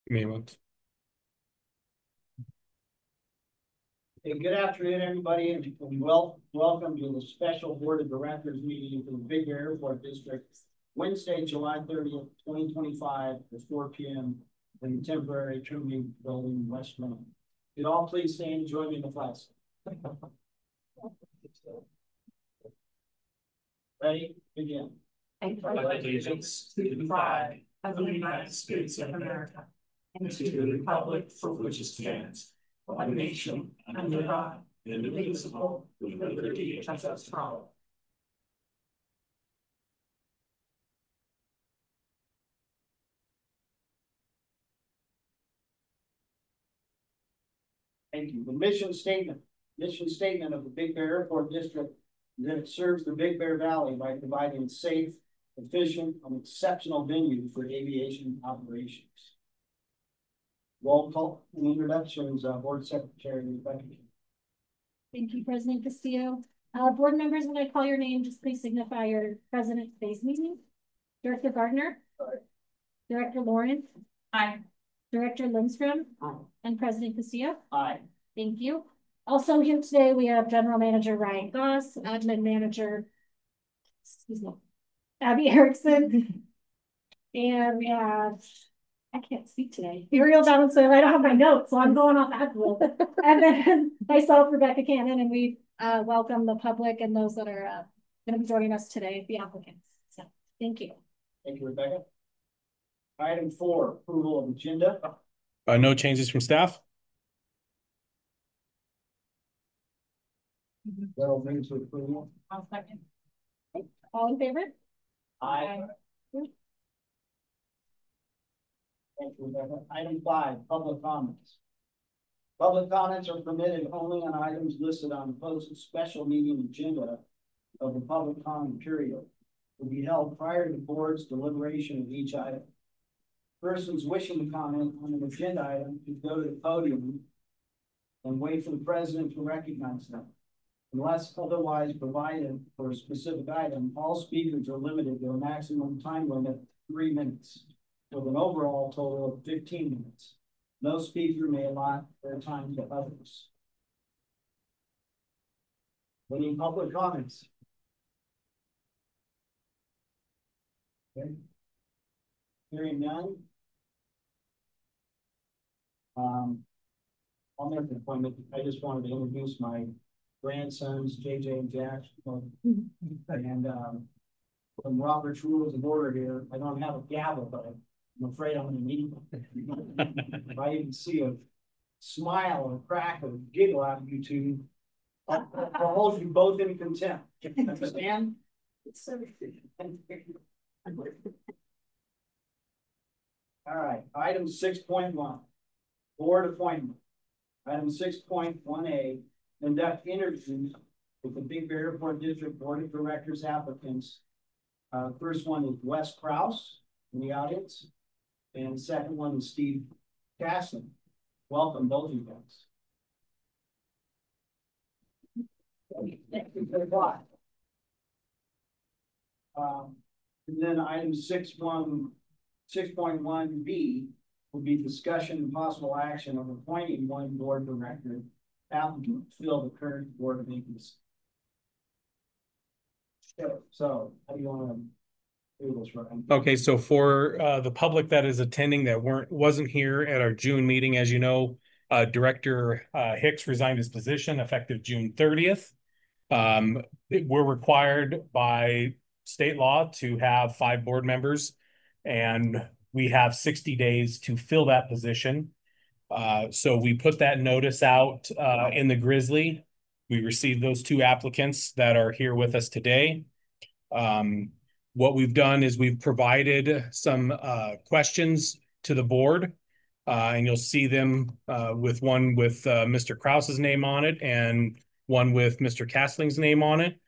Me once. Hey, good afternoon, everybody, and welcome to the special Board of Directors meeting for the Big Bear Airport District, Wednesday, July 30th, 2025, at 4 p.m. in the temporary training building in West Rome. Could all please stand and join me in the flag. Ready? Begin. I pledge allegiance to the flag of the United States of America and to the republic for which it stands, one nation under God, indivisible, with liberty and justice for all. Thank you. The mission statement of the Big Bear Airport District is that it serves the Big Bear Valley by providing safe, efficient, and exceptional venue for aviation operations. Roll call and introductions, Board Secretary Rebecca. Thank you, President Castillo. Board members, when I call your name, just please signify your present at today's meeting. Director Gardner. Aye. Director Lawrence. Aye. Director Lindstrom. Aye. And President Castillo. Aye. Thank you. Also here today, we have General Manager Ryan Goss, Admin Manager, Abby Erickson, and we have, I can't speak today, Uriel Valenzuela. I don't have my notes, so I'm going off that rule. And then myself, Rebecca Cannon, and we welcome the public and those that are going to be joining us today, the applicants. So thank you. Thank you, Rebecca. Item 4, approval of agenda. No changes from staff. That'll bring to approval. I'll second. All in favor? Aye. Thank you, Rebecca. Item 5, public comments. Public comments are permitted only on items listed on the posted special meeting agenda of the public comment period. Will be held prior to the board's deliberation of each item. Persons wishing to comment on an agenda item should go to the podium and wait for the president to recognize them. Unless otherwise provided for a specific item, all speakers are limited to a maximum time limit of 3 minutes, with an overall total of 15 minutes. No speaker may allot their time to others. Any public comments? Okay. Hearing none. I'll make an appointment. I just wanted to introduce my grandsons, JJ and Jack, and from Robert's Rules of Order here, I don't have a gavel, but I'm afraid I'm going to need one. If I even see a smile or crack or giggle out of you two, I'll hold you both in contempt. Understand? All right, item 6.1, board appointment. Item 6.1A, conduct interviews with the Big Bear Airport District Board of Directors applicants. First one is Wes Kraus in the audience, and the second one is Steve Casson. Welcome, both of you guys. And then item 6.1B will be discussion and possible action of appointing one board director applicant to fill the current board vacancy. So how do you want to do this, Ryan? Okay, so for the public that is attending that wasn't here at our June meeting, as you know, Director Hicks resigned his position effective June 30th. We're required by state law to have 5 board members, and we have 60 days to fill that position. So we put that notice out in the Grizzly. We received those 2 applicants that are here with us today. What we've done is we've provided some questions to the board, and you'll see them with one with Mr. Krause's name on it and one with Mr. Castling's name on it.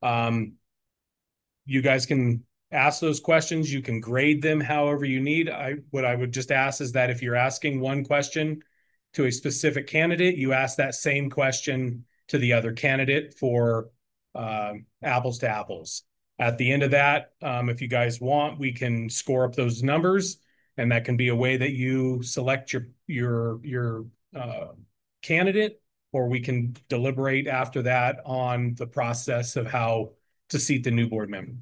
You guys can ask those questions. You can grade them however you need. What I would just ask is that if you're asking one question to a specific candidate, you ask that same question to the other candidate for apples to apples. At the end of that, if you guys want, we can score up those numbers And that can be a way that you select your candidate, or we can deliberate after that on the process of how to seat the new board member.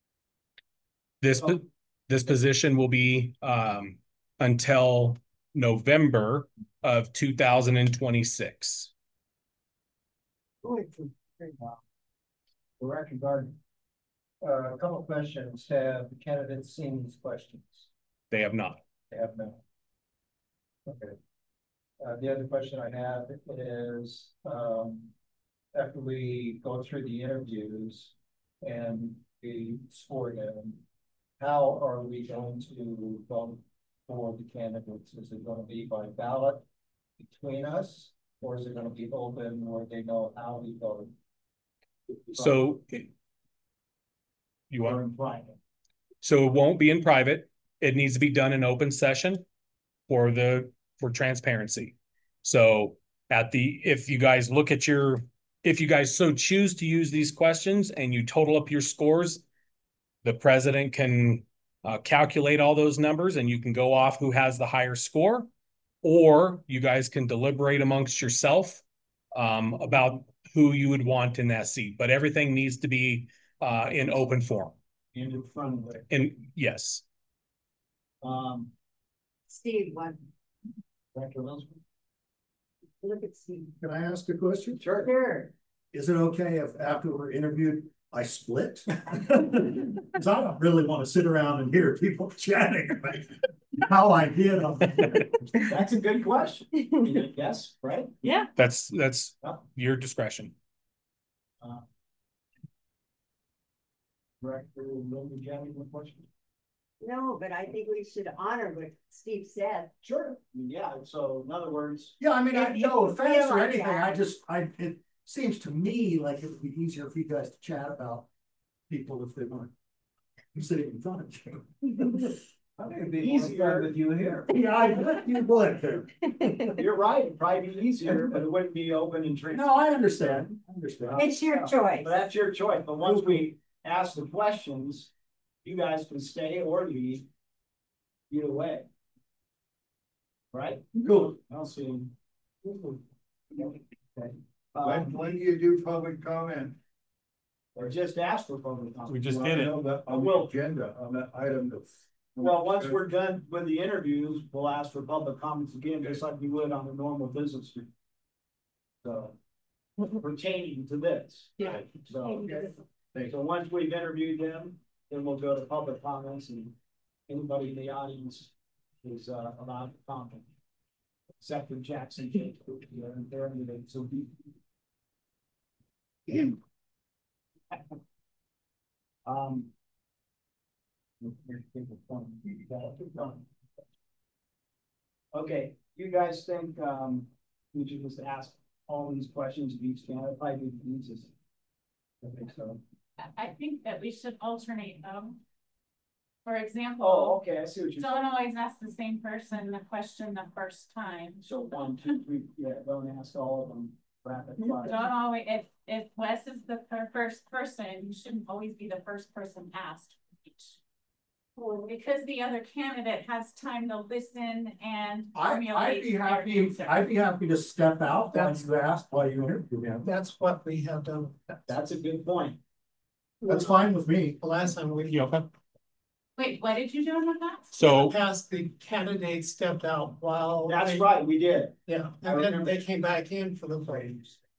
This position will be until November of 2026. Director Gardner, a couple of questions. Have the candidates seen these questions? They have not. They have not. Okay. The other question I have is, after we go through the interviews and we score them, how are we going to vote for the candidates? Is it going to be by ballot between us, or is it going to be open where they know how we vote? So you Or want, in private? so it won't be in private. It needs to be done in open session for transparency. So if you guys look at if you guys so choose to use these questions and you total up your scores, the president can calculate all those numbers and you can go off who has the higher score, or you guys can deliberate amongst yourself about who you would want in that seat. But everything needs to be in open forum. And in front of it. And yes. Steve, one. Director Wilson? Look at Steve. Can I ask a question? Sure. Sure. Is it okay if after we're interviewed, I split? Because I don't really want to sit around and hear people chatting about how I did on That's a good question. Yes, right? Yeah. That's your discretion. Director Wilson, do you have any more questions? No, but I think we should honor what Steve said. Sure. Yeah, so in other words. Yeah, I mean, If you no feel offense or like anything. that. It seems to me like it would be easier for you guys to chat about people if they weren't sitting in front of you. I think it'd be easier with you here. Yeah, I bet you would. You're right, it'd probably be easier, but it wouldn't be open and transparent. No, I understand. It's your choice. But that's your choice, but once we ask the questions, you guys can stay or leave either way. Right? Cool. I'll see. Okay. When do you do public comment? Or just ask for public comment. We just did it. On the agenda, on that item of. Well, once we're done with the interviews, we'll ask for public comments again, just like we would on a normal business meeting. So, pertaining to this. Yeah. So once we've interviewed them, then we'll go to public comments, and anybody in the audience is allowed to comment. Except for Jackson. They're in the, so okay, you guys think we should just ask all these questions of each candidate? Probably be the easiest. I think so. I think that we should alternate them. For example. Oh, okay, I see what you're saying. Don't always ask the same person the question the first time. So 1, 2, 3, yeah, don't ask all of them rapid fire. Don't always, if Wes is the first person, you shouldn't always be the first person asked. Because the other candidate has time to listen and I'd be happy to step out. That's you asked why you interviewed him. That's what we have done. That's a good point. That's fine with me. The last time we You okay? Wait, what did you do with that? So passed, the candidate stepped out while. That's right, we did. Yeah, and then they came back in for the vote.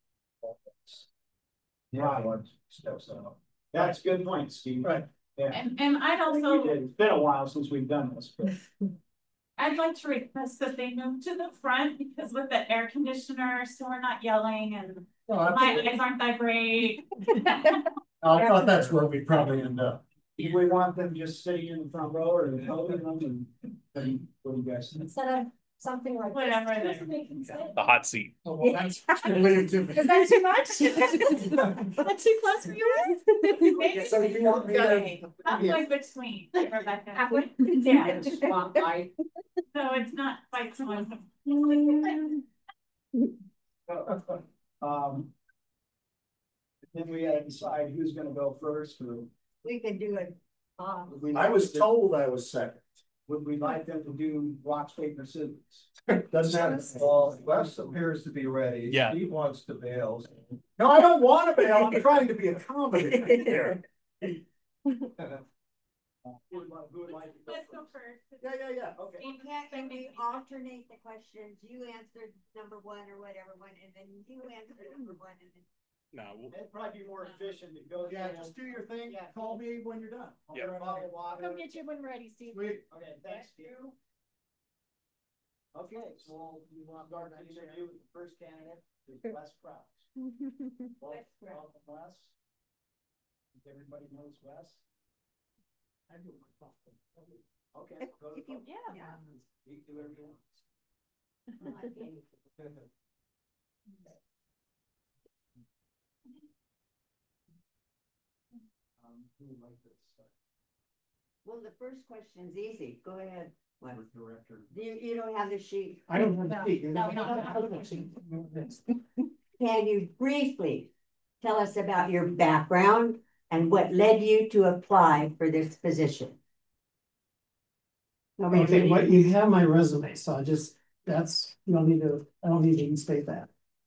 Right. Steps out. That's a good point, Steve. Right. Yeah. And I'd also, It's been a while since we've done this, but I'd like to request that they move to the front because with the air conditioner, so we're not yelling and my eyes aren't that great. I thought that's where we'd probably end up. do we want them just sitting in the front row or helping them and what do you guys think? Instead of something like. Whatever this, they- make them say. the hot seat. Oh, well, that's leave to me. Is that too much? Is that too close for you? So you want me to? Halfway between, Rebecca. Halfway? Yeah. Spotlight. No, it's not quite so much. Then we gotta decide who's gonna go first or. We could do it. I was told I was second. would we like them to do rock, paper, scissors? Doesn't matter. Well, Wes appears to be ready. Yeah. Steve wants to bail. No, I don't want to bail. I'm trying to be accommodating here. Who would like to go Let's go first? first. Yeah, okay. Can we alternate the questions? You answered number one or whatever one, and then you answered number one, and then. No, It'd probably be more efficient to go. Yeah, just do your thing. Yeah. Call me when you're done. I'll be Yeah. right Bottle on. of water. Come get you when ready, Steve. Sweet. Okay, thanks, Steve. Okay, so you want to start the interview with the first candidate, is Wes Crouch. Wes Crouch. Welcome, Wes. Everybody knows Wes. I do my stuff. Okay. Go to If you- the- yeah. You can do whatever you want. Who would like to start? Well, the first question's easy. Go ahead. Wes. Director. You don't have the sheet. I don't want to speak. No, we don't have Can you briefly tell us about your background and what led you to apply for this position? Okay, what you have my resume, so I just, that's, you don't need to, I don't need to state that.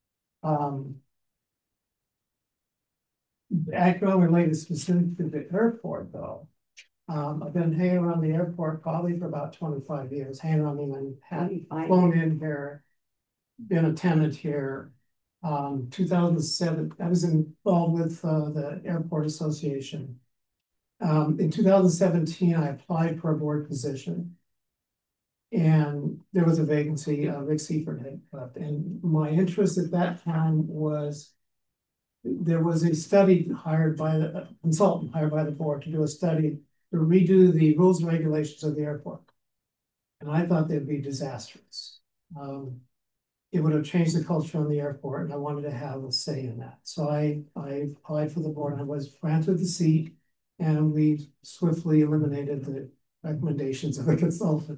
Background related specific to the airport though. I've been hanging around the airport probably for about 25 years, hanging around and had flown in here, been a tenant here. 2007, I was involved with the Airport Association. In 2017, I applied for a board position. And there was a vacancy, Rick Seifert had left. And my interest at that time was, there was a study hired by the consultant hired by the board to do a study to redo the rules and regulations of the airport. And I thought they'd be disastrous. It would have changed the culture on the airport, and I wanted to have a say in that. So I applied for the board. I was granted the seat, and we swiftly eliminated the recommendations of the consultant.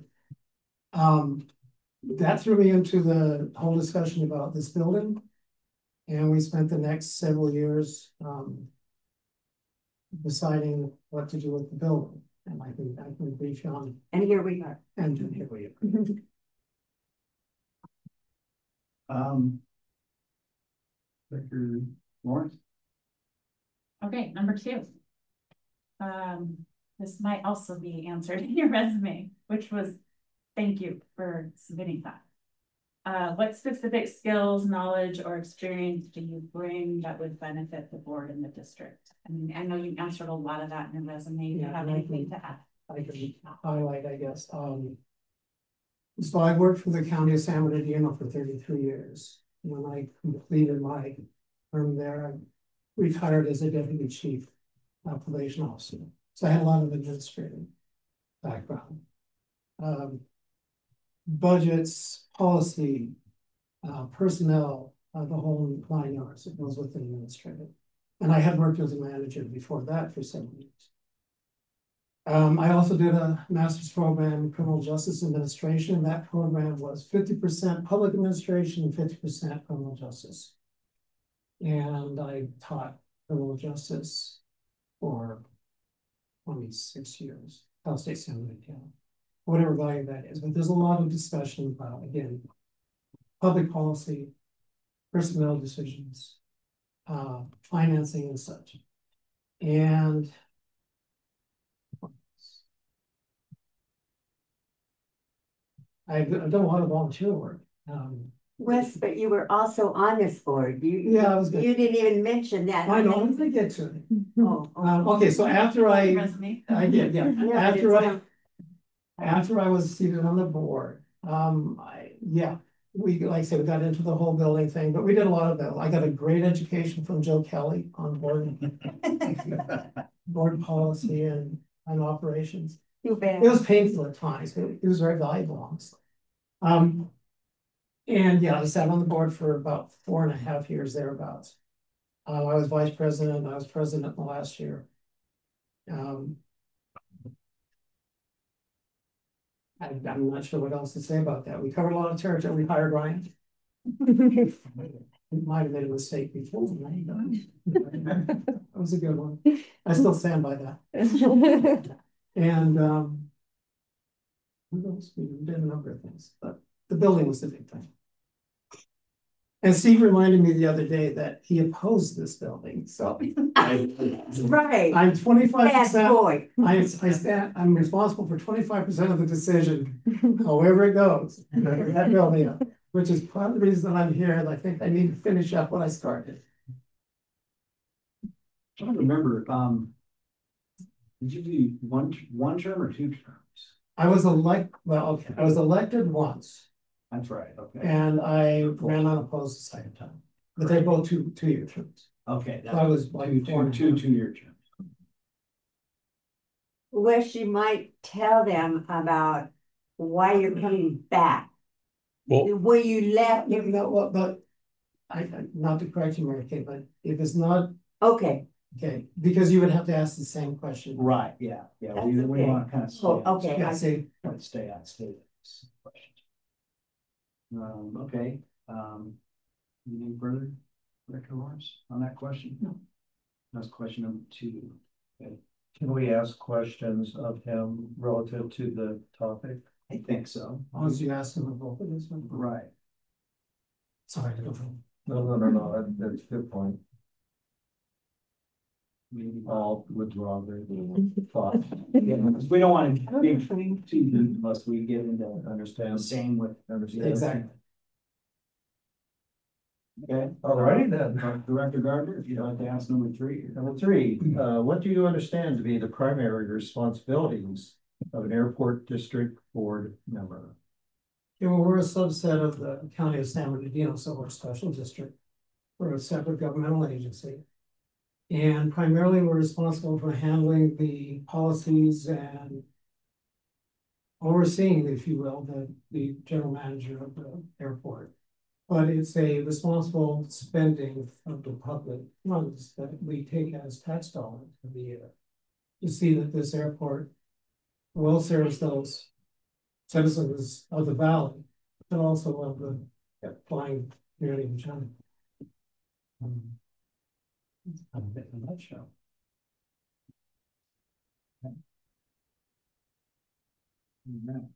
That threw me into the whole discussion about this building. And we spent the next several years deciding what to do with the building. And I can brief you on. And here we are. And here we are. Director Lawrence? Okay, number two. This might also be answered in your resume, which was, thank you for submitting that. What specific skills, knowledge, or experience do you bring that would benefit the board and the district? I mean, I know you answered a lot of that in your resume. Do you Yeah, have and I anything can- to add? I can highlight, I guess. So I worked for the county of San Bernardino for 33 years. When I completed my term there, I retired as a deputy chief probation officer. So I had a lot of administrative background. Budgets, policy, personnel, the whole 9 yards. It goes with the administrative. And I had worked as a manager before that for 7 years. I also did a master's program in criminal justice administration. That program was 50% public administration and 50% criminal justice. And I taught criminal justice for 26 years, Cal State San Bernardino, whatever value that is. But there's a lot of discussion about, again, public policy, personnel decisions, financing and such. And I've done a lot of volunteer work. Wes, but you were also on this board. Yeah, I was good. You didn't even mention that. I know, I'm gonna get to it. Oh, Okay, so after I Resume. did, yeah, Yeah, after I was seated on the board, we, like I said, we got into the whole building thing, but we did a lot of that. I got a great education from Joe Kelly on board policy and operations. Too bad. It was painful at times, but it was very valuable, honestly. And yeah, I sat on the board for about 4.5 years thereabouts. I was vice president, I was president the last year. I'm not sure what else to say about that. We covered a lot of territory. We hired Ryan. We might have made a mistake before. That was a good one. I still stand by that. And What else? We did a number of things, but the building was the big thing. And Steve reminded me the other day that he opposed this building, so. Right. I'm 25%. Bad boy. I'm responsible for 25% of the decision, however it goes. That building up, which is part of the reason I'm here, and I think I need to finish up what I started. I don't remember, did you do one term or 2 terms? I was I was elected once, That's right, okay. and I ran unopposed the second time, but they're both two-year terms. Okay. So I was like two-year terms. Wish you might tell them about why you're coming back. Well, Where you left. No, but not to correct you, Mary Kay, but if it's not, Okay, okay, because you would have to ask the same question. Right, yeah, we That's okay. want to kind of stay. okay. Yeah, see, Stay on this question. Okay, anything further, Director Lawrence, on that question? No. That's question number 2. Okay, Can we ask questions of him relative to the topic? I think so. as long as you ask them about this one. Right. Sorry, I don't know. No, that's a good point. Maybe I'll withdraw the thought. Yeah, because we don't want to be too deep unless we get into Understand. same with. Exactly. Okay. Alrighty then. Director Gardner, if you'd like to ask number 3. Number 3, what do you understand to be the primary responsibilities of an airport district board member? Yeah, well, we're a subset of the County of San Bernardino, so we're a special district. We're a separate governmental agency. And primarily we're responsible for handling the policies and overseeing, if you will, the general manager of the airport. But it's a responsible spending of the public funds that we take as tax dollars every year to see that this airport will service those citizens of the valley, but also of the flying community in China. A bit in a nutshell. Amen.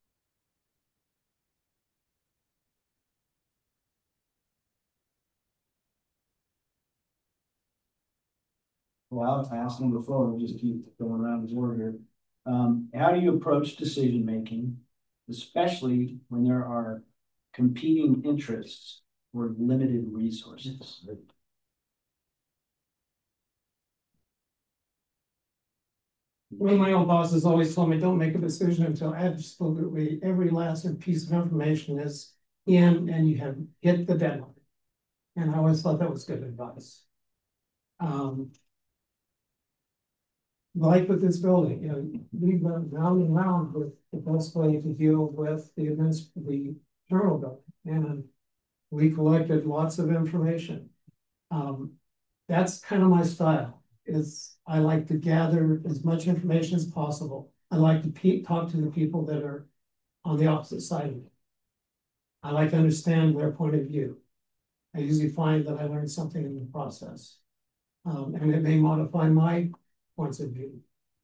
Well, I asked him before, we'll just keep going around his word here. How do you approach decision making, especially when there are competing interests or limited resources? One of my old bosses always told me, don't make a decision until absolutely every last piece of information is in and you have hit the deadline. And I always thought that was good advice. Like with this building, you know, we've gone round and round with the best way to deal with the terminal building. And we collected lots of information. That's kind of my style. I like to gather as much information as possible. I like to talk to the people that are on the opposite side of it. I like to understand their point of view. I usually find that I learned something in the process. And it may modify my points of view.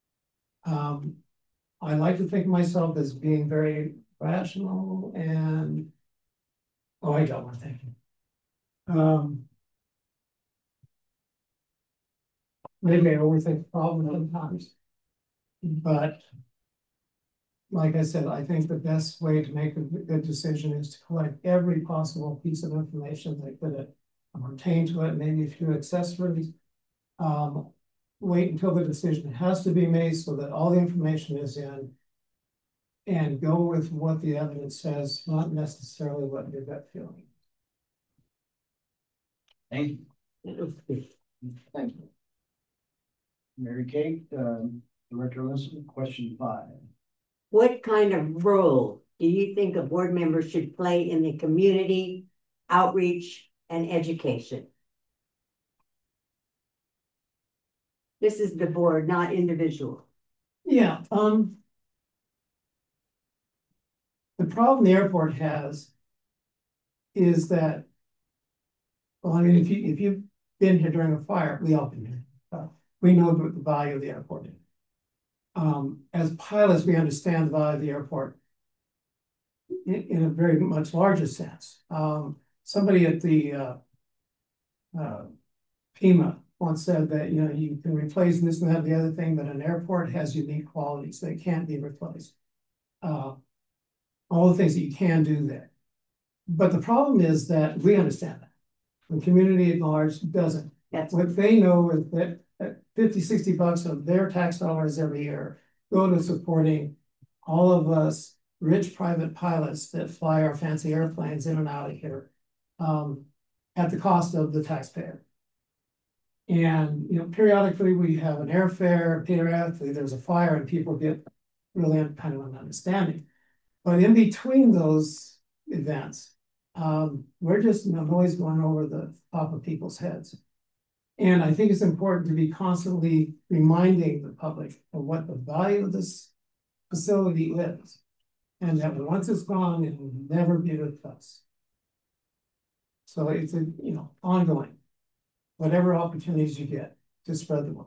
I like to think of myself as being very rational and, I got one thinking. Maybe I overthink the problem sometimes, but like I said, I think the best way to make a good decision is to collect every possible piece of information that could pertain to it, maybe a few accessories. Wait until the decision has to be made so that all the information is in, and go with what the evidence says, not necessarily what your gut feeling. Thank you. Thank you. Mary Kate, Director Listen, question 5. What kind of role do you think a board member should play in the community outreach and education? This is the board, not individual. Yeah, the problem the airport has is that, well, I mean, if you've been here during a fire, we all been here. We know the value of the airport. As pilots, we understand the value of the airport. in a very much larger sense. Somebody at the FEMA once said that, you know, you can replace this and that, the other thing, but an airport has unique qualities that can't be replaced. All the things that you can do there. But the problem is that we understand that. The community at large doesn't. What they know is that 50, 60 bucks of their tax dollars every year go to supporting all of us rich private pilots that fly our fancy airplanes in and out of here at the cost of the taxpayer. And, you know, periodically we have an airfare, periodically there's a fire and people get really kind of an understanding. But in between those events, we're just, you know, noise going over the top of people's heads. And I think it's important to be constantly reminding the public of what the value of this facility is. And that once it's gone, it will never be replaced. So it's a, you know, ongoing, whatever opportunities you get to spread the word.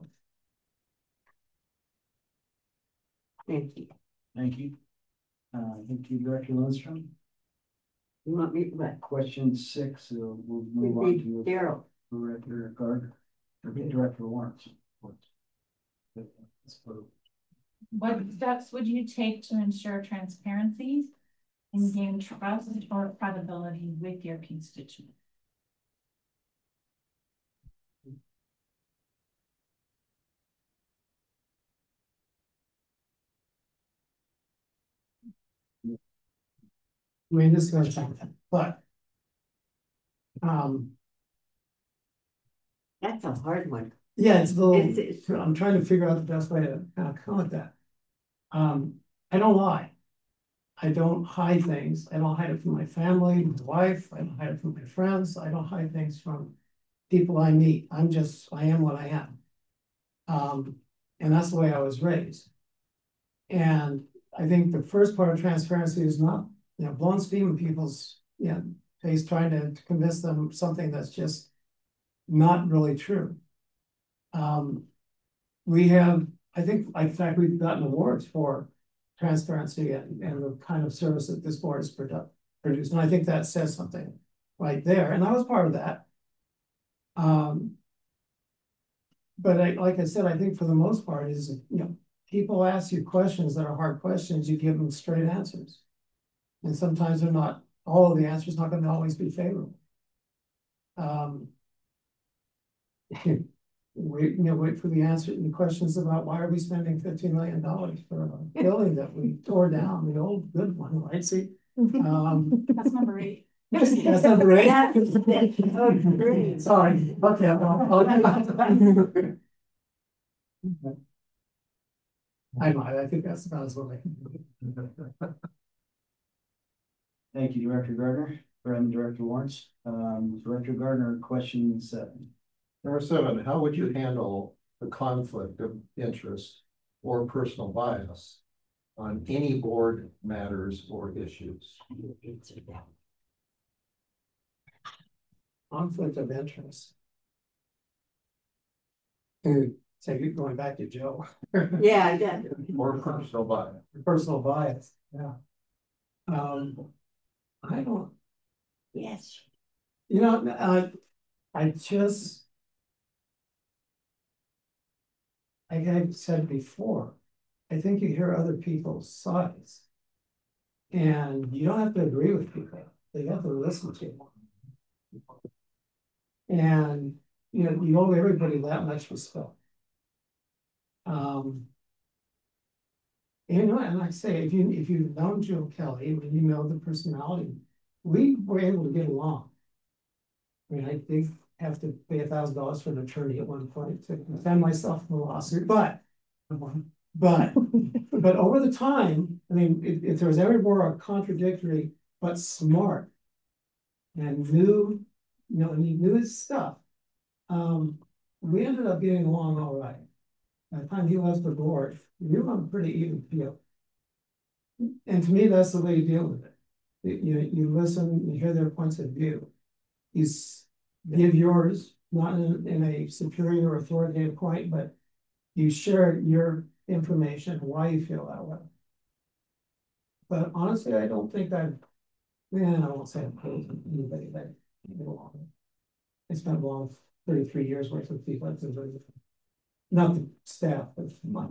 Thank you. Thank you. Thank you, Director Lindstrom. You want me, what? Question 6, we'll move on to Daryl. Director Gardner, Director Lawrence. What steps would you take to ensure transparency and gain trust or credibility with your constituents? I mean, this is going to change, but That's a hard one. yeah, it's a little. I'm trying to figure out the best way to kind of come at that. I don't lie. I don't hide things. I don't hide it from my family, my wife. I don't hide it from my friends. I don't hide things from people I meet. I am what I am. And that's the way I was raised. And I think the first part of transparency is not, you know, blowing steam in people's, you know, face, trying to convince them something that's just not really true. We have, I think, in fact, we've gotten awards for transparency and the kind of service that this board has produced. And I think that says something right there. And I was part of that. But like I said, I think for the most part is, you know, people ask you questions that are hard questions, you give them straight answers. And sometimes they're not, all of the answers not going to always be favorable. Wait for the answer the questions about why are we spending $15 million for a building that we tore down, the old good one, right? See, That's number 8. that's number 8. Oh, great. Sorry. Okay. I think that's about as well I can do. Thank you, Director Gardner. Director Lawrence. Director Gardner, question 7. Number 7, how would you handle the conflict of interest or personal bias on any board matters or issues? Conflict of interest. So you're going back to Joe. Yeah, yeah. Or personal bias. Personal bias, yeah. I don't, Yes. you know, like I've said before, I think you hear other people's sides. And you don't have to agree with people. You have to listen to them. And you know, you owe everybody that much respect. You know, and I say, if you've known Joe Kelly, and you know the personality, we were able to get along. I mean, I did have to pay $1,000 for an attorney at one point to defend myself in the lawsuit, but over the time, I mean, if there was ever more a contradictory but smart and knew, you know, and he knew his stuff, we ended up getting along all right. By the time he left the board, we were on a pretty even field. And to me, that's the way you deal with it. You listen, you hear their points of view. You give yours, not in a superior or authoritative point, but you share your information, why you feel that way. but honestly, I don't think I won't say I'm opposed to anybody that, I spent long 33 years working with people, not the staff, but my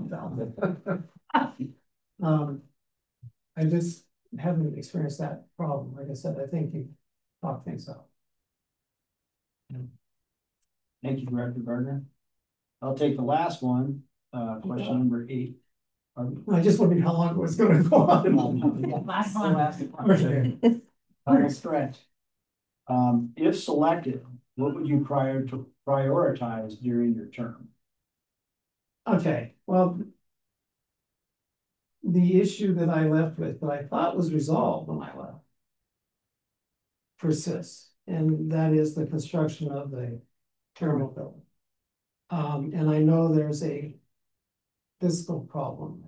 I just haven't experienced that problem. Like I said, I think you talk things out. Thank you, Director Gardner. I'll take the last one, question number 8. I just wondered how long it was gonna go on. Last one. Okay. Final stretch. If selected, what would you prioritize during your term? Okay, well, the issue that I left with, that I thought was resolved when I left, persists, and that is the construction of the terminal building. And I know there's a fiscal problem.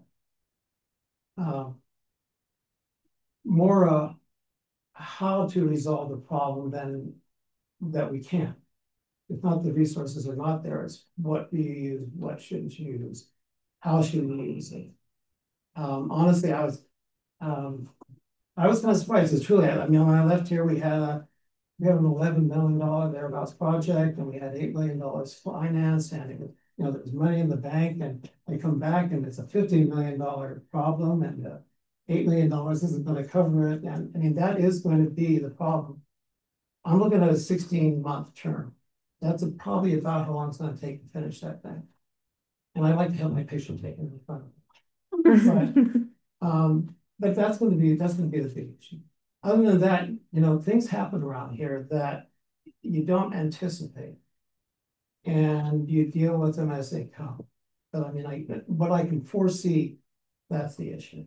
More how to resolve the problem than that we can. If not, the resources are not there. It's what do you use, what shouldn't you use, how should we use it? Honestly, I was kind of surprised. It's truly, I mean, when I left here, we had an $11 million thereabouts project, and we had $8 million financed, and it was, there was money in the bank, and I come back and it's a $15 million problem, and $8 million isn't going to cover it. And I mean, that is going to be the problem. I'm looking at a 16-month term. That's probably about how long it's going to take to finish that thing. And I like to have my picture taken in front of me. But that's going to be the big issue. Other than that, things happen around here that you don't anticipate, and you deal with them as they come. But I mean, what I can foresee, that's the issue.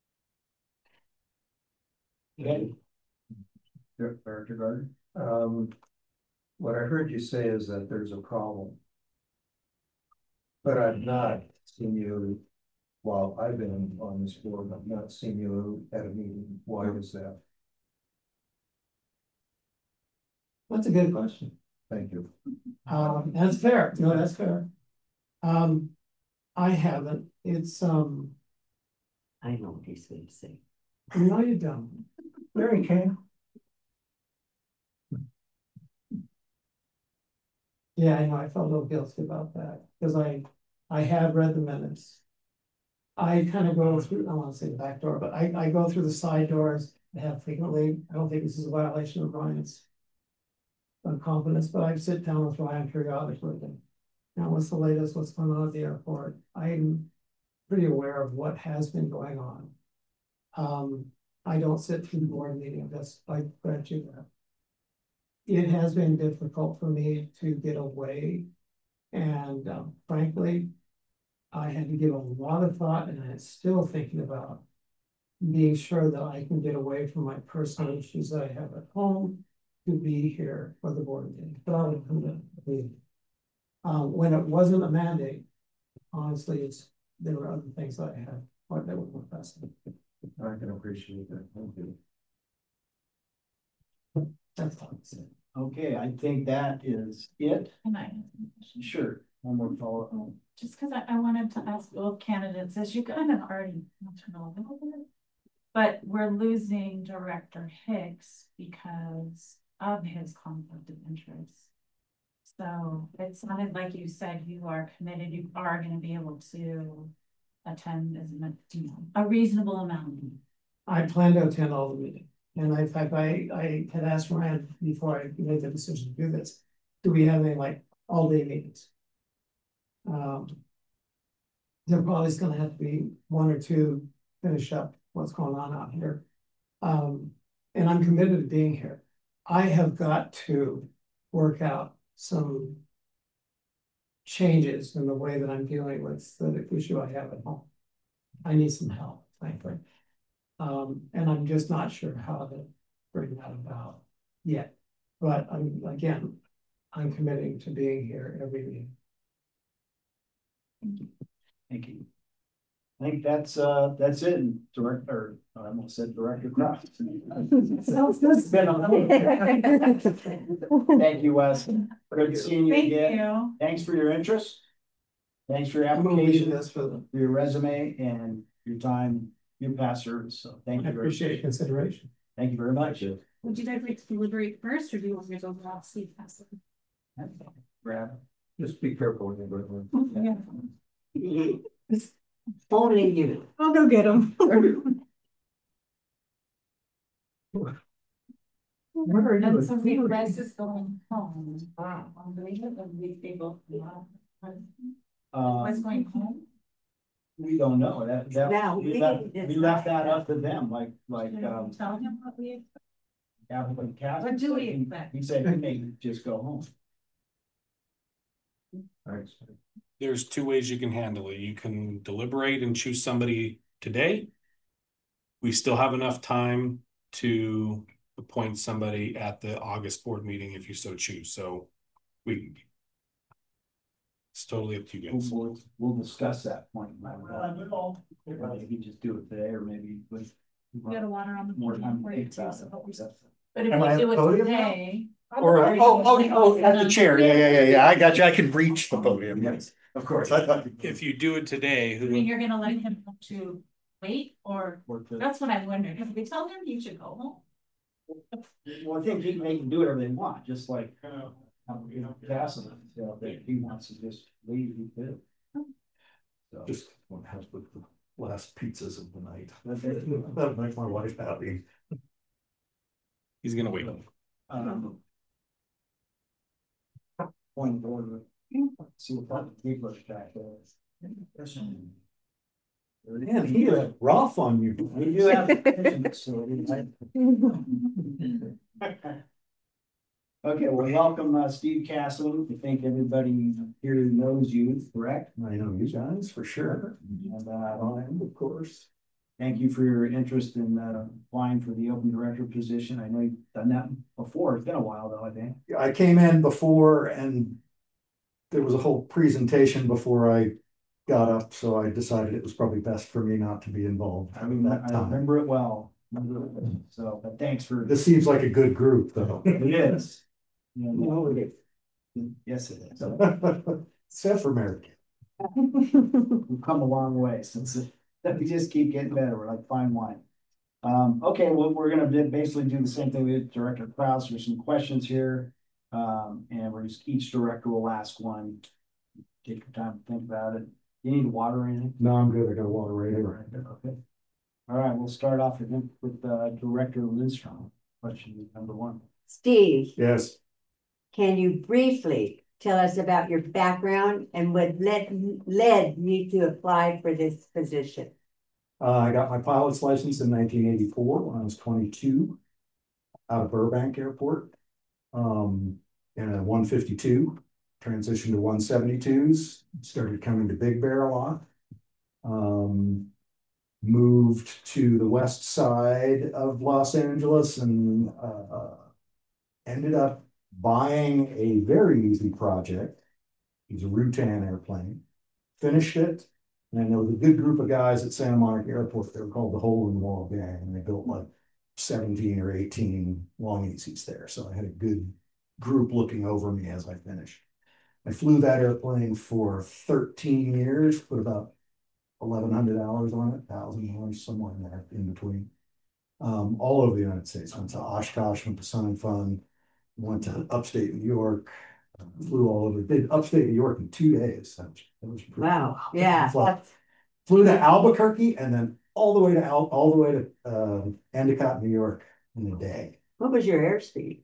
Okay. Director Gardner? What I heard you say is that there's a problem. But I've not seen you, while I've been on this board, I've not seen you at a meeting. Why is that? That's a good question. Thank you. That's fair. No, that's fair. I haven't. It's I know what he's going to say. no, you don't. There he came. Yeah, I know. I felt a little guilty about that because I have read the minutes. I kind of go through, I want to say the back door, but I go through the side doors. I have frequently. I don't think this is a violation of Ryan's confidence, but I sit down with Ryan periodically. Now, what's the latest? What's going on at the airport? I'm pretty aware of what has been going on. I don't sit through the board meeting. That's I grant you that. It has been difficult for me to get away, and frankly, I had to give a lot of thought, and I'm still thinking about being sure that I can get away from my personal issues that I have at home to be here for the board meeting. But I would come to the when it wasn't a mandate, honestly, there were other things that I had that were more pressing. I can appreciate that. Thank you. That's all I'm saying. Okay, I think that is it. Can I ask a question? Sure. One more follow-up. Just because I wanted to ask both candidates, as you kind of already mentioned a little bit, but we're losing Director Hicks because of his conflict of interest. So it sounded like you said you are committed, you are going to be able to attend as a reasonable amount. I plan to attend all the meetings. And in fact, I had asked Ryan before I made the decision to do this, do we have any like all-day meetings? There probably is going to have to be 1 or 2 finish up what's going on out here. And I'm committed to being here. I have got to work out some changes in the way that I'm dealing with the issue I have at home. I need some help, frankly. And I'm just not sure how to bring that about yet. But I'm committing to being here every week. Thank you. I think that's it. Director, I almost said Director Croft. Thank you, Wes. Good seeing you again. You. Thanks for your interest. Thanks for your application, for your resume, and your time your past service, so thank I you. appreciate consideration. Thank you very much. Would you guys like to deliberate first, or do you want me to go off Steve Castle? Brad. Just be careful when you go. Only you. I'll go get him. And so the rest is going home. What's going home? We don't know that, Now, we we left that up to them, like, Tell him what we. Appleton Catholic. What do we expect? He said, he may just go home. Thanks. There's two ways you can handle it. You can deliberate and choose somebody today. We still have enough time to appoint somebody at the August board meeting if you so choose. So it's totally up to you guys. We'll discuss that point. Maybe just do it today, or maybe with. We got a water on the More board time for to you think too, about so it. hope we but if Am I we at do the it podium now? today. Or, at the chair, yeah, I got you, I can reach the podium, yes, of course, I thought. If you do it today, I mean, you're gonna let him to wait, or that's what I wondered, if we tell him he should go home. Well, I think they can do whatever they want, just like, Castle, if he wants to just leave, he could. So. Just one has with the last pizzas of the night. That'll make my wife happy. he's gonna wait. Point of order. See what the people are back there. Man, he is rough on you. We do have. So okay, well, welcome, Steve Castle. I think everybody here knows you, correct? I know you guys for sure. And, I am, of course. thank you for your interest in applying for the open director position. I know you've done that before. It's been a while though, I think. I came in before and there was a whole presentation before I got up, so I decided it was probably best for me not to be involved. I mean, that I time. remember it well. So, but thanks for. This seems like a good group, though. It is. No, it is. Yes, it is. Except for American. We've come a long way since we just keep getting better. We're like fine wine. Okay, well, we're gonna basically do the same thing with Director Kraus. There's some questions here. And we're just, each director will ask one. Take your time to think about it. You need water or anything? No, I'm good. I got a water right here. Okay. All right, we'll start off with Director Lindstrom. Question number one. Steve, Yes. can you briefly tell us about your background and what led you to apply for this position? I got my pilot's license in 1984 when I was 22 out of Burbank Airport. In a 152, transitioned to 172s, started coming to Big Bear a lot. Moved to the west side of Los Angeles and ended up buying a very easy project. It was a Rutan airplane. Finished it, and there was a good group of guys at Santa Monica Airport. They were called the Hole in the Wall Gang, and they built like 17 or 18 Long Easies there. So I had a good group looking over me as I finished. I flew that airplane for 13 years, put about 1,100 hours on it, 1,000 hours, somewhere in there in between. All over the United States. Went to Oshkosh, went to Sun and Fun, went to upstate New York, flew all over. Did upstate New York in 2 days. That was pretty Wow, yeah. Flew to Albuquerque and then all the way to Endicott, New York in a day. What was your airspeed?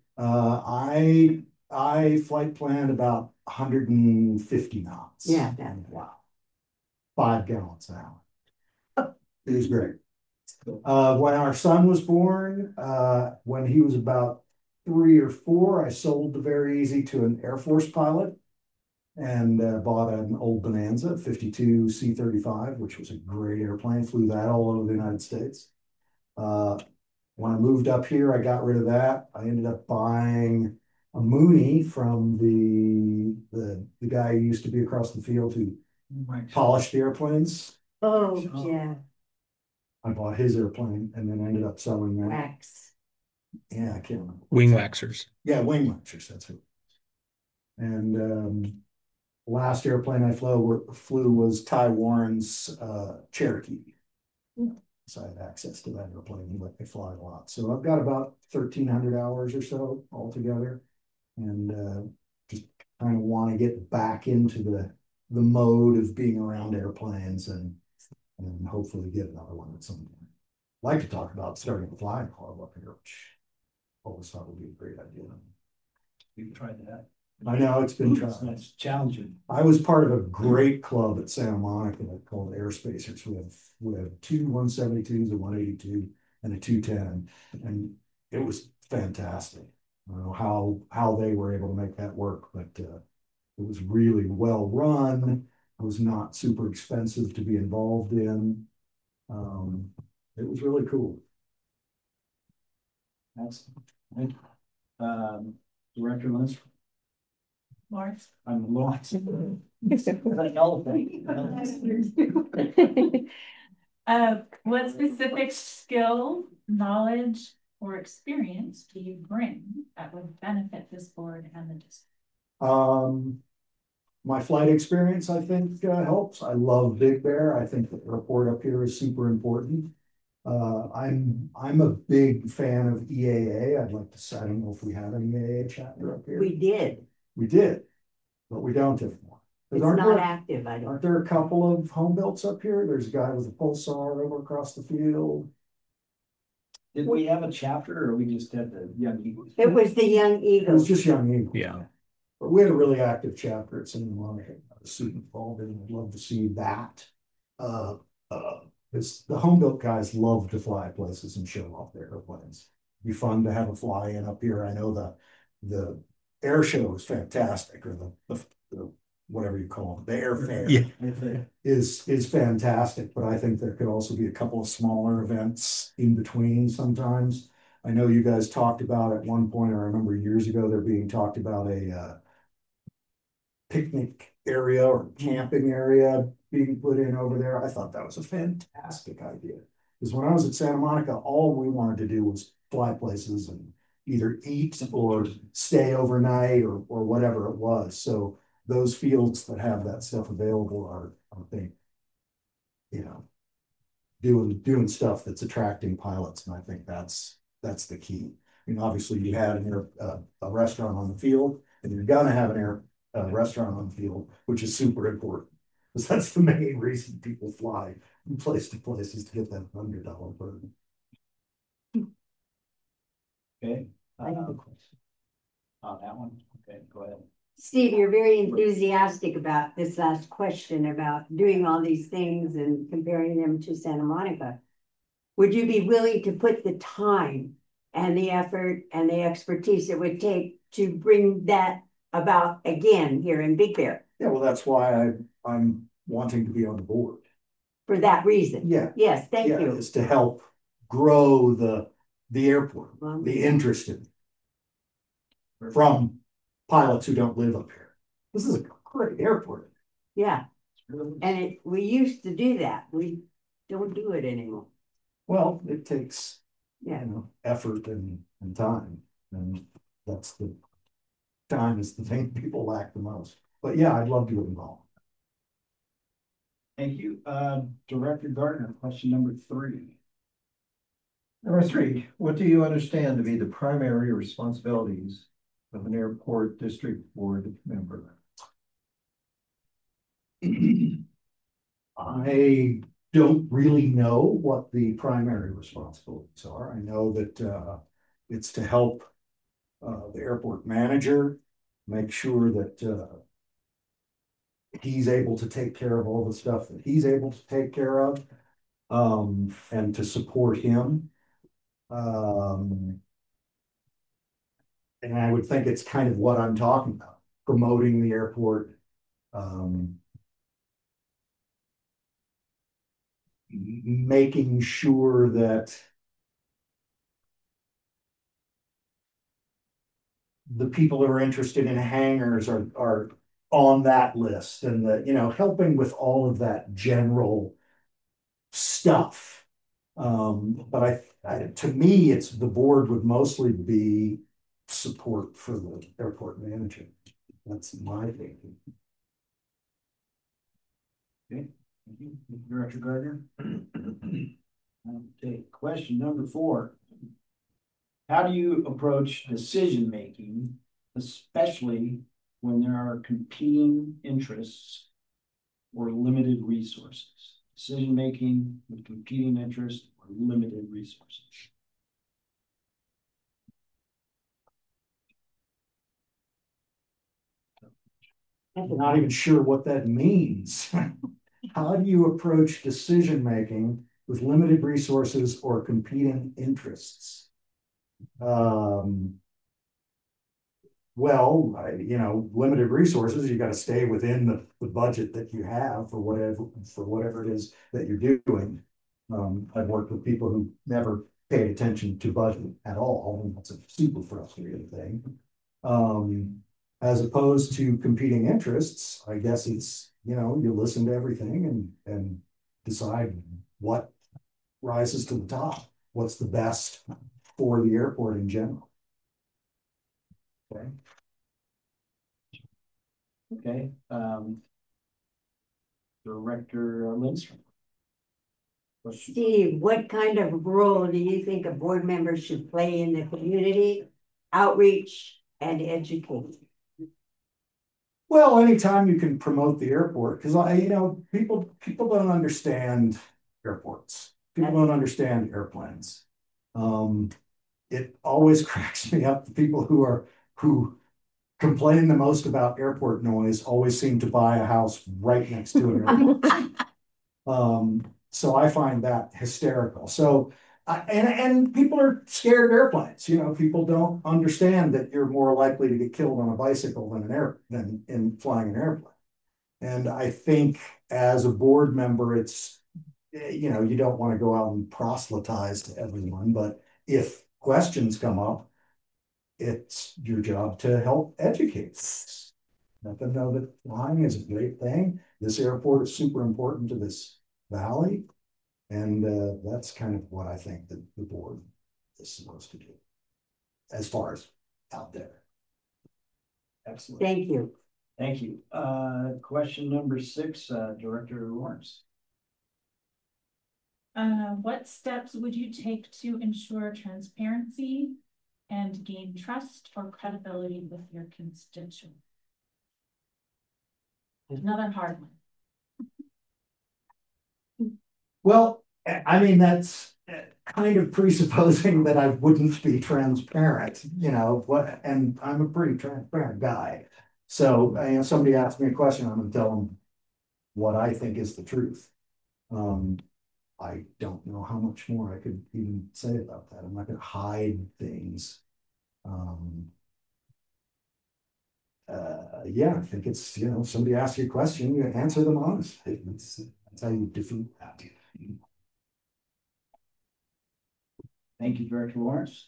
I flight planned about 150 knots. Yeah, wow. 5 gallons an hour. It was great. When our son was born, when he was about 3 or 4, I sold the Very Easy to an Air Force pilot and bought an old Bonanza 52 C-35, which was a great airplane. Flew that all over the United States. When I moved up here, I got rid of that. I ended up buying a Mooney from the guy who used to be across the field who polished the airplanes. Oh, yeah. I bought his airplane and then ended up selling that. Wax. Yeah, I can't remember. Wing waxers. Yeah, wing waxers, that's it. And last airplane I flew was Ty Warren's Cherokee. So I had access to that airplane. He let me fly a lot. So I've got about 1,300 hours or so altogether. And just kind of want to get back into the mode of being around airplanes and hopefully get another one at some point. I'd like to talk about starting a flying club up here, which I always thought would be a great idea. You've tried that. I know it's been tried. It's challenging. I was part of a great club at Santa Monica called Airspacers. We have two 172s, a 182, and a 210, and it was fantastic. I don't know how they were able to make that work, but it was really well run. It was not super expensive to be involved in. It was really cool. Excellent. Director Lynch. Lawrence? I'm Lawrence. Like elephant. What specific skill, knowledge, or experience do you bring that would benefit this board and the district? My flight experience, I think, helps. I love Big Bear. I think the airport up here is super important. I'm a big fan of EAA. I'd like to say, I don't know if we have an EAA chapter up here. We did. We did, but we don't anymore. It's not active, I don't. Aren't there a couple of home builts up here? There's a guy with a Pulsar over across the field. Did we have a chapter or we just had the Young Eagles? It was the Young It was Eagles. just Young Eagles. Yeah. But we had a really active chapter at Santa Monica. I was super involved in. I'd love to see that. It's the home built guys love to fly places and show off their airplanes. It'd be fun to have a fly in up here. I know the air show is fantastic, or the whatever you call it, the air fair. Yeah. is fantastic, but I think there could also be a couple of smaller events in between sometimes. I know you guys talked about at one point, I remember years ago, there being talked about a picnic area or camping area being put in over there. I thought that was a fantastic idea. Because when I was at Santa Monica, all we wanted to do was fly places and either eat or stay overnight or whatever it was. So those fields that have that stuff available are, I think, doing stuff that's attracting pilots. And I think that's the key. I mean, obviously you had a restaurant on the field, and you're gonna have a restaurant on the field, which is super important. Because that's the main reason people fly from place to place, is to get that $100 burden. Okay. That one. Okay, go ahead. Steve, you're very enthusiastic about this last question about doing all these things and comparing them to Santa Monica. Would you be willing to put the time and the effort and the expertise it would take to bring that about again here in Big Bear? Yeah, well, that's why I'm wanting to be on the board. For that reason? Yeah. Yes, thank you. Is to help grow the airport, the interest in it, from pilots who don't live up here. This is a great airport. Yeah, and we used to do that. We don't do it anymore. Well, it takes, Yeah. effort and time, and that's the time is the thing people lack the most. But yeah, I'd love to get involved. Thank you. Director Gardner, question number 3. Number 3, what do you understand to be the primary responsibilities of an airport district board member? I don't really know what the primary responsibilities are. I know that it's to help the airport manager make sure that he's able to take care of all the stuff that he's able to take care of, and to support him. And I would think it's kind of what I'm talking about, promoting the airport, making sure that the people that are interested in hangars are on that list, and that, helping with all of that general stuff. But to me, it's the board would mostly be support for the airport manager. That's my thinking. Okay, thank you. Director Gardner. Okay, question number 4. How do you approach decision-making, especially when there are competing interests or limited resources? Decision-making with competing interests or limited resources. I'm not even sure what that means. How do you approach decision-making with limited resources or competing interests? Well, limited resources, you got to stay within the budget that you have for whatever it is that you're doing. I've worked with people who never paid attention to budget at all, and that's a super frustrating thing. As opposed to competing interests, I guess it's, you listen to everything and decide what rises to the top, what's the best for the airport in general. Okay. Okay. Director Lindstrom. Steve, what kind of role do you think a board member should play in the community outreach and educate? Well, anytime you can promote the airport, because people don't understand airports. People don't understand airplanes. It always cracks me up. The people who complain the most about airport noise always seem to buy a house right next to an airport. So I find that hysterical. So and people are scared of airplanes. People don't understand that you're more likely to get killed on a bicycle than in flying an airplane. And I think as a board member, it's, you don't want to go out and proselytize to everyone, but if questions come up, it's your job to help educate us. Let them know that flying is a great thing. This airport is super important to this valley. And that's kind of what I think that the board is supposed to do as far as out there. Excellent. Thank you. Thank you. Question number 6, Director Lawrence. What steps would you take to ensure transparency and gain trust or credibility with your constituents? Another hard one. Well, I mean, that's kind of presupposing that I wouldn't be transparent, and I'm a pretty transparent guy. So, somebody asks me a question, I'm going to tell them what I think is the truth. I don't know how much more I could even say about that. I'm not going to hide things. Yeah, I think it's, somebody asks you a question, you answer them honestly. That's how you defeat that. Thank you, Director Lawrence.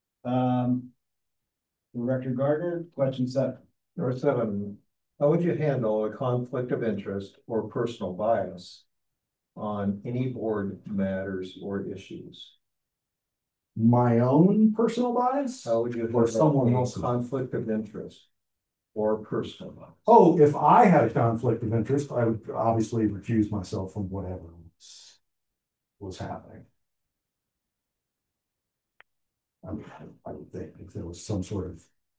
Director Gardner, question 7. Number 7, how would you handle a conflict of interest or personal bias on any board matters or issues? My own personal bias? How would you handle or someone else's conflict of interest or personal bias? Oh, if I had a conflict of interest, I would obviously recuse myself from whatever was happening. I would think if there was some sort of,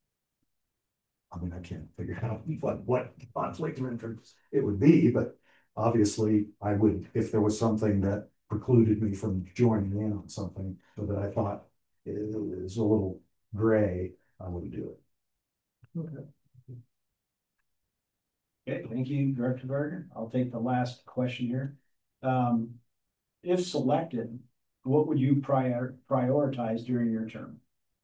I can't figure out what conflict of interest it would be, but obviously I would, if there was something that precluded me from joining in on something that I thought is a little gray, I wouldn't do it. Okay. Okay, thank you, Director Gardner. I'll take the last question here. If selected, what would you prioritize during your term?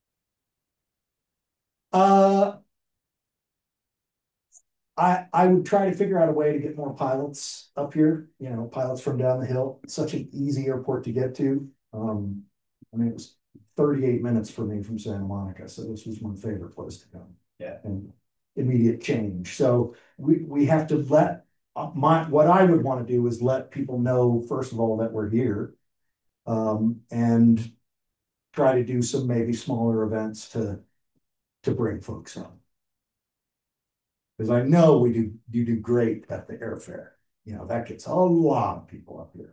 I would try to figure out a way to get more pilots up here, pilots from down the hill. It's such an easy airport to get to. It was 38 minutes for me from Santa Monica, so this was my favorite place to come. Yeah. And immediate change. So we have to let what I would want to do is let people know, first of all, that we're here, and try to do some maybe smaller events to bring folks on. Because I know you do great at the airfair. That gets a lot of people up here.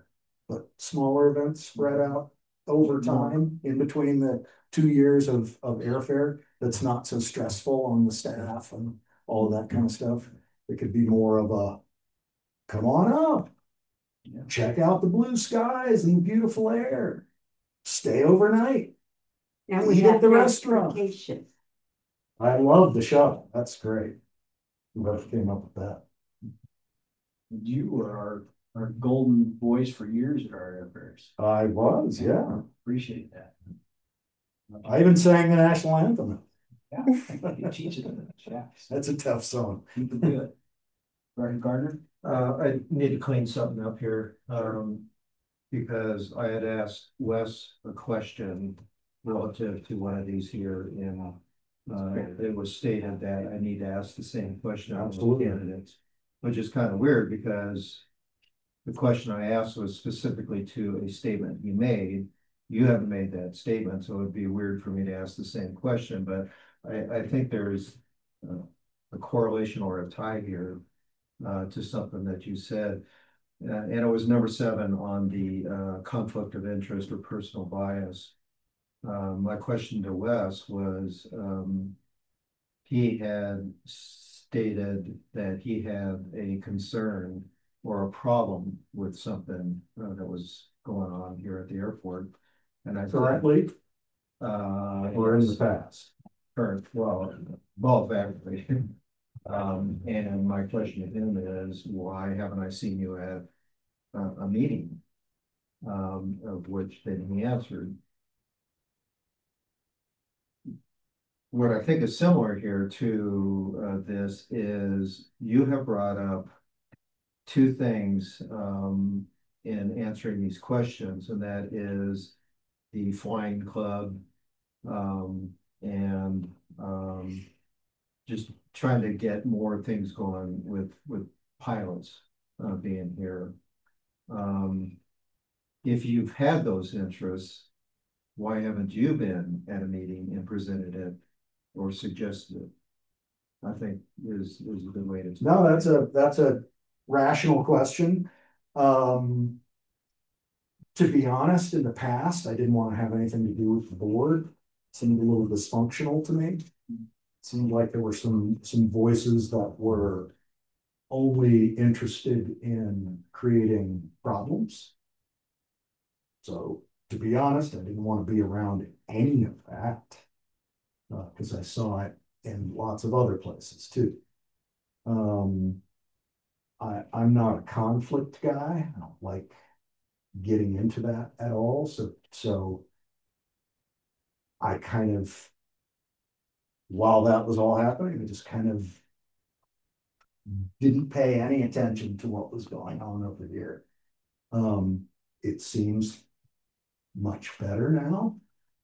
but smaller events spread out over time in between the 2 years of airfare. That's not so stressful on the staff and all of that kind of stuff. It could be more of a, come on up, check out the blue skies and beautiful air, stay overnight. And we Eat at have the restaurant. transportation. I love the shuttle. That's great. Whoever came up with that. You were our golden voice for years at our airfares. I was, yeah. Appreciate that. I even sang the national anthem. Yeah, you teach it. Yeah, That's a tough song. keep it good. Brian Gardner? I need to clean something up here, because I had asked Wes a question relative to one of these here and it was stated that I need to ask the same question of the Absolutely. candidates, which is kind of weird because the question I asked was specifically to a statement you made. You haven't made that statement, so it'd be weird for me to ask the same question, but I think there's a correlation or a tie here to something that you said. And it was number 7 on the conflict of interest or personal bias. My question to Wes was, he had stated that he had a concern or a problem with something that was going on here at the airport. And I Correctly, or in the past. current, well, both actually. And my question to him is, why haven't I seen you at a meeting? Of which then he answered. What I think is similar here to this is you have brought up 2 things in answering these questions, and that is the flying club and just trying to get more things going with pilots being here. If you've had those interests, why haven't you been at a meeting and presented it or suggested it? I think is a good way to. No, that's a rational question. To be honest, in the past, I didn't want to have anything to do with the board. It seemed a little dysfunctional to me. It seemed like there were some voices that were only interested in creating problems. So to be honest, I didn't want to be around any of that because I saw it in lots of other places too. I'm not a conflict guy. I don't like getting into that at all. So I kind of, while that was all happening, I just kind of didn't pay any attention to what was going on over here. It seems much better now.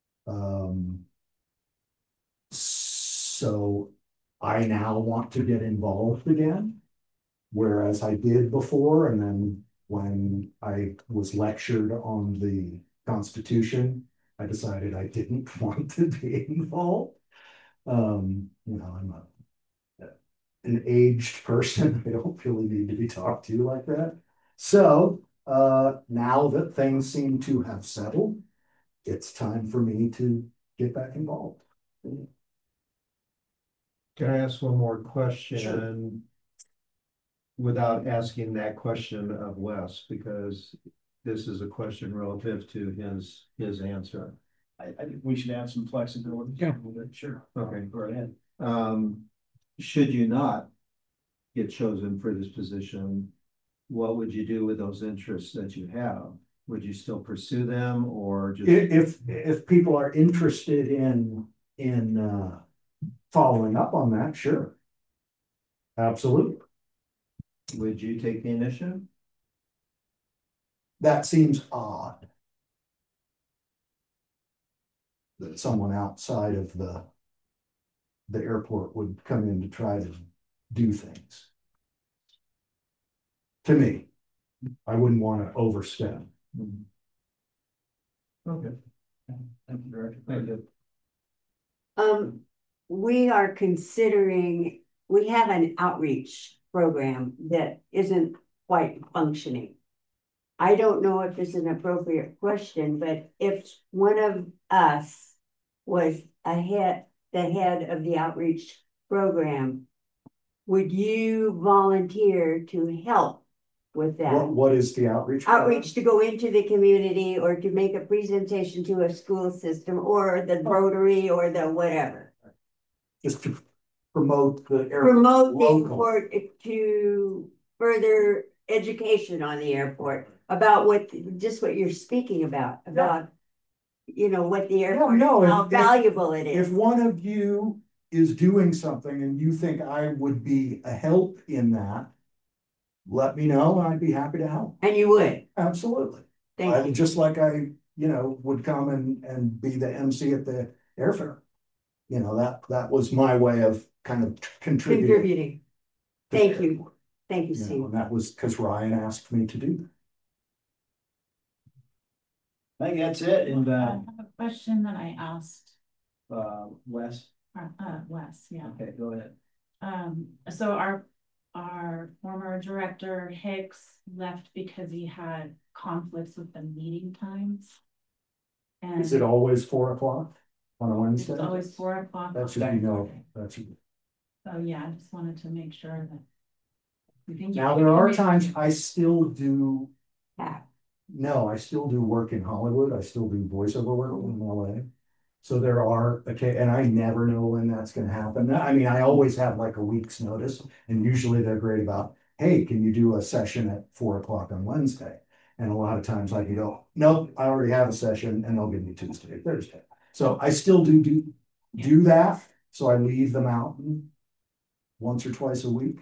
So I now want to get involved again, whereas I did before. And then when I was lectured on the Constitution, I decided I didn't want to be involved. You know, I'm an aged person. I don't really need to be talked to like that. So now that things seem to have settled, it's time for me to get back involved. Can I ask one more question? Sure. Without asking that question of Wes, because this is a question relative to his answer. I think we should have some flexibility. Yeah. Sure. Okay. Go ahead. Should you not get chosen for this position, what would you do with those interests that you have? Would you still pursue them, or just if people are interested in following up on that, sure. Absolutely. would you take the initiative? That seems odd. That someone outside of the airport would come in to try to do things. To me, I wouldn't want to overstep. Okay. Thank you, Director. Thank you. We are considering, we have an outreach program that isn't quite functioning. I don't know if this is an appropriate question, but if one of us was the head of the outreach program, would you volunteer to help with that? What is the outreach? Outreach to go into the community or to make a presentation to a school system or the Rotary or the whatever. Just to promote the Promote the local. airport to further education on the airport about just what you're speaking about, you know, what the airport, how valuable it is. If one of you is doing something and you think I would be a help in that, let me know and I'd be happy to help. And you would? Absolutely. Thank you. Just like I, would come and be the MC at the airfair. That was my way of kind of contributing. Thank you. Thank you, Steve. And that was because Ryan asked me to do that. I think that's it, and, I have a question that I asked, Wes, Wes, yeah. okay, go ahead. So our former director Hicks left because he had conflicts with the meeting times. And Is it always 4 o'clock on a Wednesday? it's always 4 o'clock. That should be that should be. So yeah, I just wanted to make sure that. Now, there are times I still do. No, I still do work in Hollywood. I still do voiceover work in LA. So there are, okay, and I never know when that's gonna happen. I mean, I always have like a week's notice, and usually they're great about, hey, can you do a session at 4 o'clock on Wednesday? And a lot of times I can go, nope, I already have a session, and they'll give me Tuesday, Thursday. So I still do that. So I leave the mountain once or twice a week.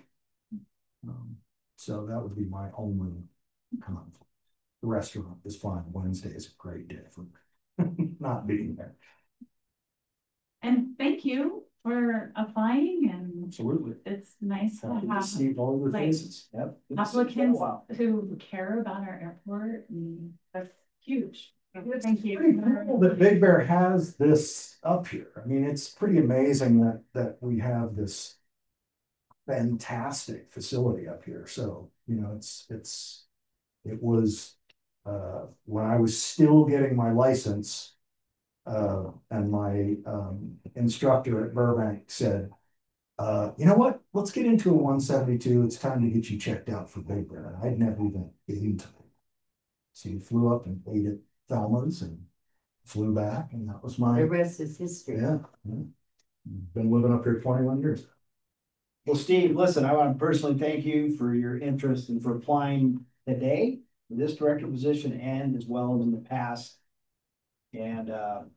So that would be my only conflict. The restaurant is fine. Wednesday is a great day for not being there. And thank you for applying, and Absolutely. it's nice to have See all the like, faces. Yep. applicants who care about our airport, and that's huge. Thank you. Cool that Big Bear has this up here. I mean, it's pretty amazing that we have this fantastic facility up here. So, it was when I was still getting my license, and my instructor at Burbank said, you know what, let's get into a 172. It's time to get you checked out for Big Bear. And I'd never even been into it. So he flew up and ate at Thelma's and flew back, and that was The rest is history. yeah. Been living up here 21 years. Well, Steve, listen, I want to personally thank you for your interest and for applying today for this director position and as well as in the past. And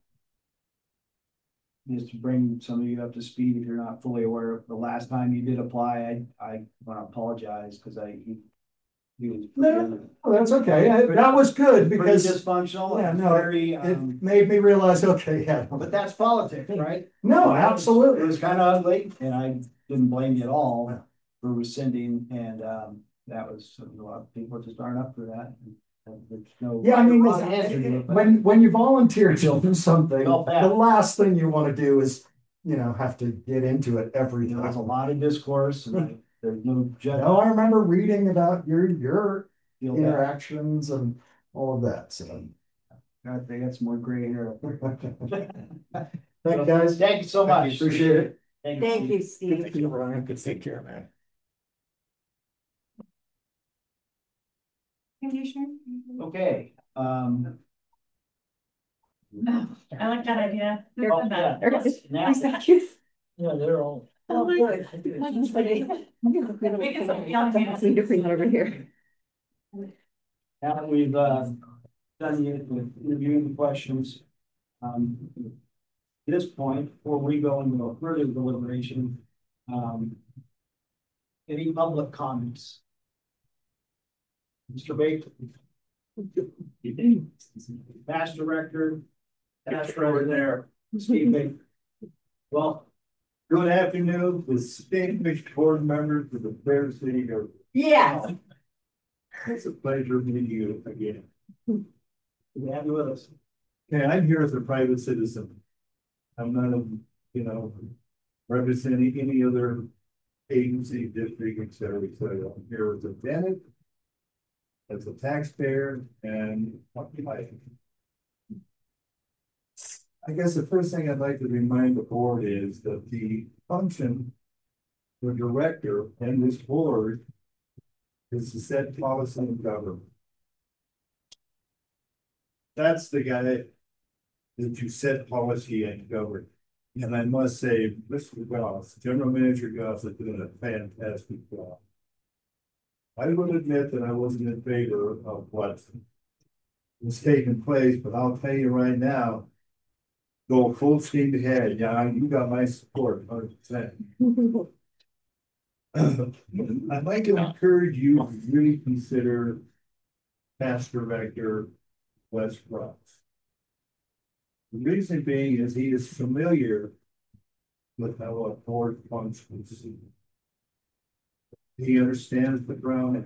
just to bring some of you up to speed, if you're not fully aware, the last time you did apply, I want to apologize because he was No, that's okay. That was good pretty because dysfunctional. yeah, and no, very, it made me realize, okay, yeah. but that's politics, right? No, It absolutely. was kind of ugly, and I didn't blame you at all for rescinding, and that was, a lot of people just aren't up for that. There's no Yeah, I mean, wrong answer to it, but when you volunteer to do something, Felt bad. the last thing you want to do is, have to get into it every you know, there's a time. lot of discourse, and there's no judgment. No, I remember reading about your Feel bad. interactions and all of that. So I think that's more gray hair. thank you, guys. Thank you so much. Appreciate it. Thank you, Steve. Thank you, Ryan. Good to take care, man. Okay, I like that idea. Oh, yeah. Now- Thank you. Yeah, they're all. Oh, good. over here. Now that we've done the interviewing the questions. At this point, before we go into a further deliberation, any public comments? Mr. Baker. Past director. Past right there, Steve Baker. Well, good afternoon, distinguished board members of the Bear City Government. Yeah. It's a pleasure meeting you again. You have you with us. Okay, I'm here as a private citizen. I'm not, representing any other agency, district, et cetera, et cetera. I'm here as a tenant. as a taxpayer and I guess the first thing I'd like to remind the board is that the function, the director and this board is to set policy and government. That's the guy that you set policy and govern. And I must say, Mr. Goss, General Manager Goss, is doing a fantastic job. I would admit that I wasn't in favor of what was taking place, but I'll tell you right now, go full steam ahead, Jan. You got my support 100%. I'd like to encourage you to really consider past director Wes Ross. The reason being is he is familiar with how a board functions. He understands the ground.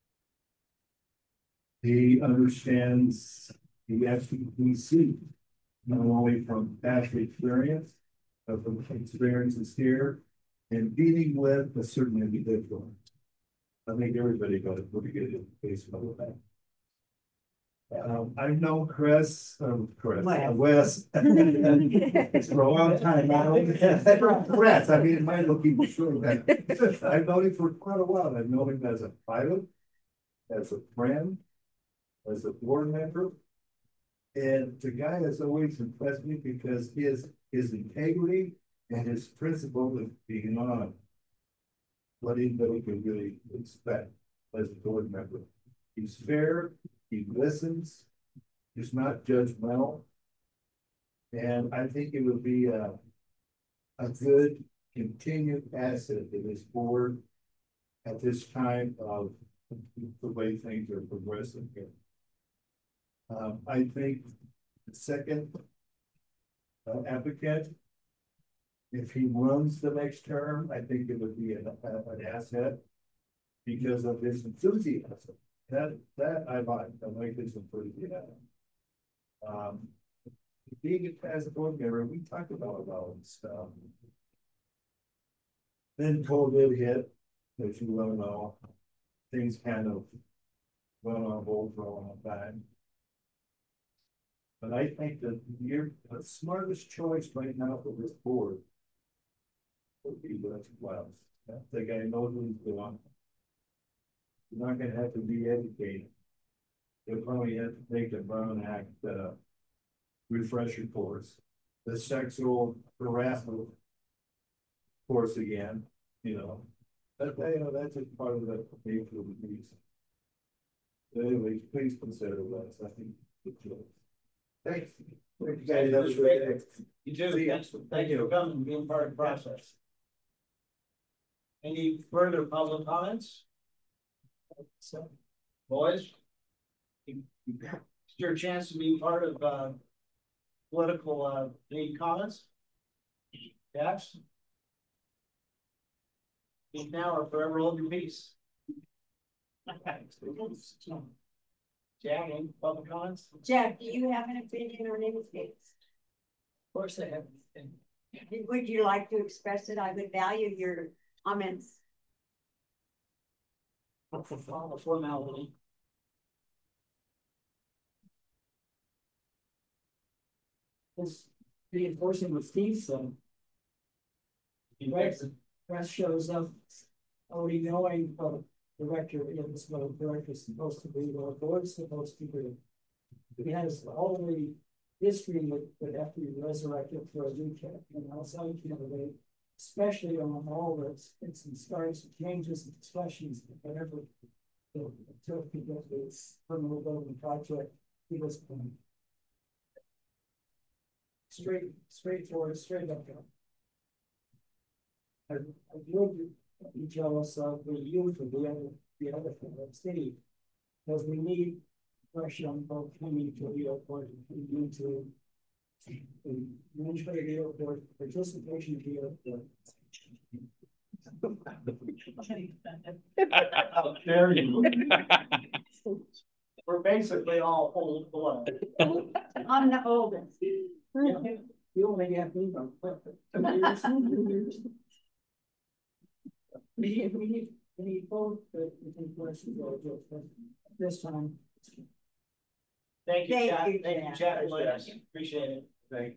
He understands the FCPC, not only from past experience, but from experiences here and dealing with a certain individual. I think everybody got a pretty good baseball with that. I've known Wes, for a long time now. Chris, I mean, it might look even shorter than I've known him for quite a while. I've known him as a pilot, as a friend, as a board member. And the guy has always impressed me because his integrity and his principle of being on what anybody could really expect as a board member. He's fair, he listens, he's not judgmental. And I think it would be a good continued asset to this board at this time of the way things are progressing here. I think the second applicant, if he runs the next term, I think it would be an asset because of his enthusiasm. That I like his enthusiasm. Being as a board member, we talked about a lot of stuff. Then COVID hit, as you well know, things kind of went on hold for a long time. But I think that the smartest choice right now for this board would be Wes Wells. The guy knows what he's doing. You're not going to have to re-educate. You'll probably have to take the Brown Act refresher course, the sexual harassment course again, you know. But that's just part of the nature of the beast. But anyways, please consider Wes. I think it's good. Thanks. Thank you guys. Have a great day. You too. Thank you for coming and being part of the process. Any further public comments? So, boys, it's your chance to be part of political lead comments. Yes. Speak now or forever hold your peace. Jack, any public comments? Jeff, do you have an opinion on anything? Of course I have. Would you like to express it? I would value your comments. For formality. Just reinforcing what Steve said. Right, press shows up already knowing what the director is, what a director is supposed to be, what a board's supposed to do. He has all the history that after you resurrect it for a recap, and outside candidate, especially on all this, it's and starts changes and discussions, whatever until people this criminal building project, he was straightforward, straight up. I would be jealous of the youth of the other city, because we need pressure on both coming to the airport and coming to the administrative airport, participation in the airport. How dare you? We're basically all old blood. I'm the oldest. You only have me on. We need both the questions. this time. Thank you, Thank Chad. you, Thank you, Chad. Chad. Thanks, Williams. Appreciate it. Thank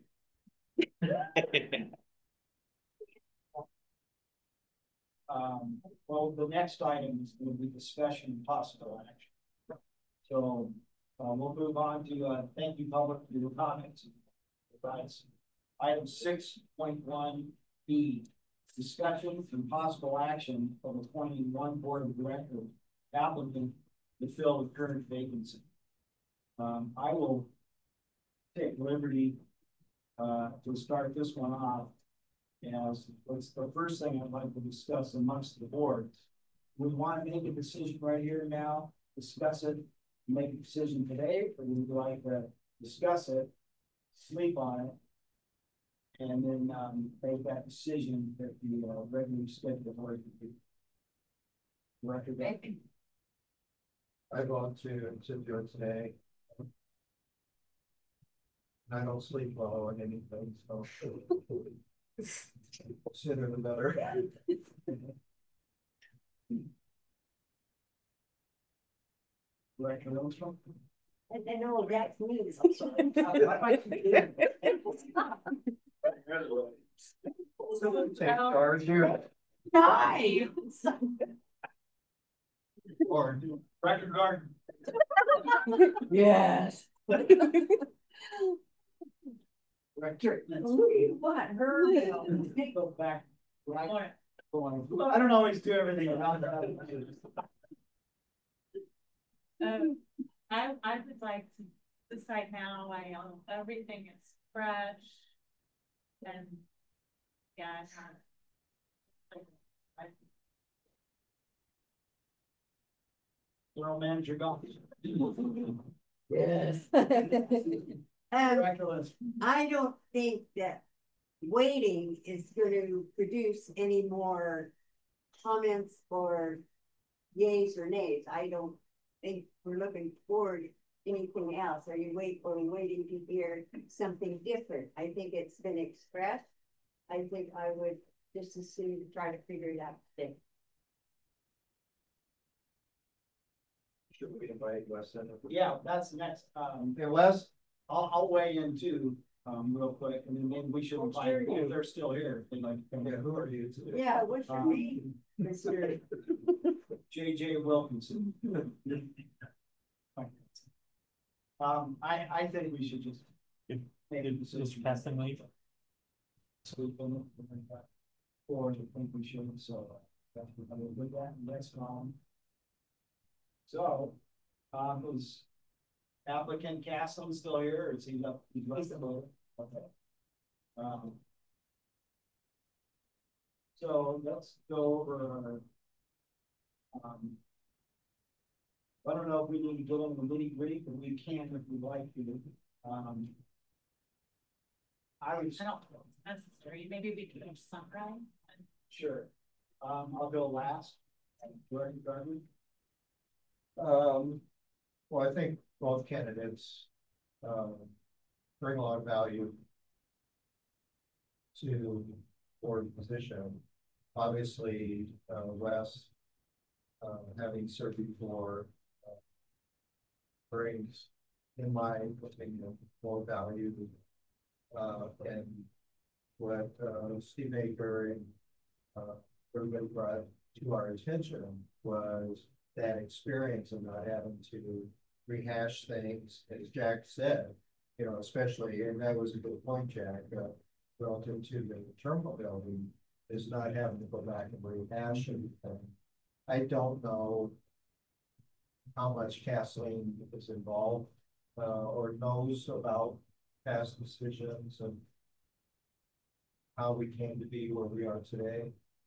Well, the next item is going to be discussion and possible action. So, we'll move on to, thank you, public, for your comments and advice. Item 6.1B, discussion and possible action of appointing one board of directors applicant to fill the current vacancy. I will take liberty, to start this one off. As what's the first thing I'd like to discuss amongst the boards. We want to make a decision right here now, discuss it, make a decision today, or we'd like to discuss it, sleep on it, and then make that decision that the regularly scheduled board would be. Director, I volunteered to do it today. I don't sleep well on anything, so. Sooner the better. Director Armstrong? And all that's me. Take charge here. Nice. Or Director Gardner? Yes. Director. What, her? Go back. Right. I don't always do everything around. I would like to decide now, everything is fresh. And yeah, General Manager Goff. Yes. Director List. I don't think that waiting is going to produce any more comments or yays or nays. I don't think we're looking forward to anything else. Are you waiting to hear something different? I think it's been expressed. I think I would just as soon try to figure it out today. Should we invite Wes in? Yeah, that's next. Hey, Wes? I'll weigh in too, real quick, and then maybe we should invite, if they're still here, if they'd like to come Yeah, in. who are you? Yeah, what's your name? Mr. JJ Wilkinson. I think we should just make a decision. Casting leave. Sleep on it, or I think we should, so that's what I would do that, next one. So, is applicant Castle still here, or is he up? He's left the boat. Okay. So let's go over. I don't know if we need to get into the nitty gritty, but we can if we'd like to. I don't know if it's necessary, maybe we can summarize. Sure. I'll go last. Jordan Gardner. Well, I think both candidates bring a lot of value to board position. Obviously, Wes, having served before, brings, in my opinion, more value. And what Steve Baker and everybody brought to our attention was that experience of not having to rehash things, as Jack said, you know, especially, and that was a good point, Jack, relative to the terminal building, is not having to go back and rehash everything. I don't know how much Kathleen is involved or knows about past decisions and how we came to be where we are today.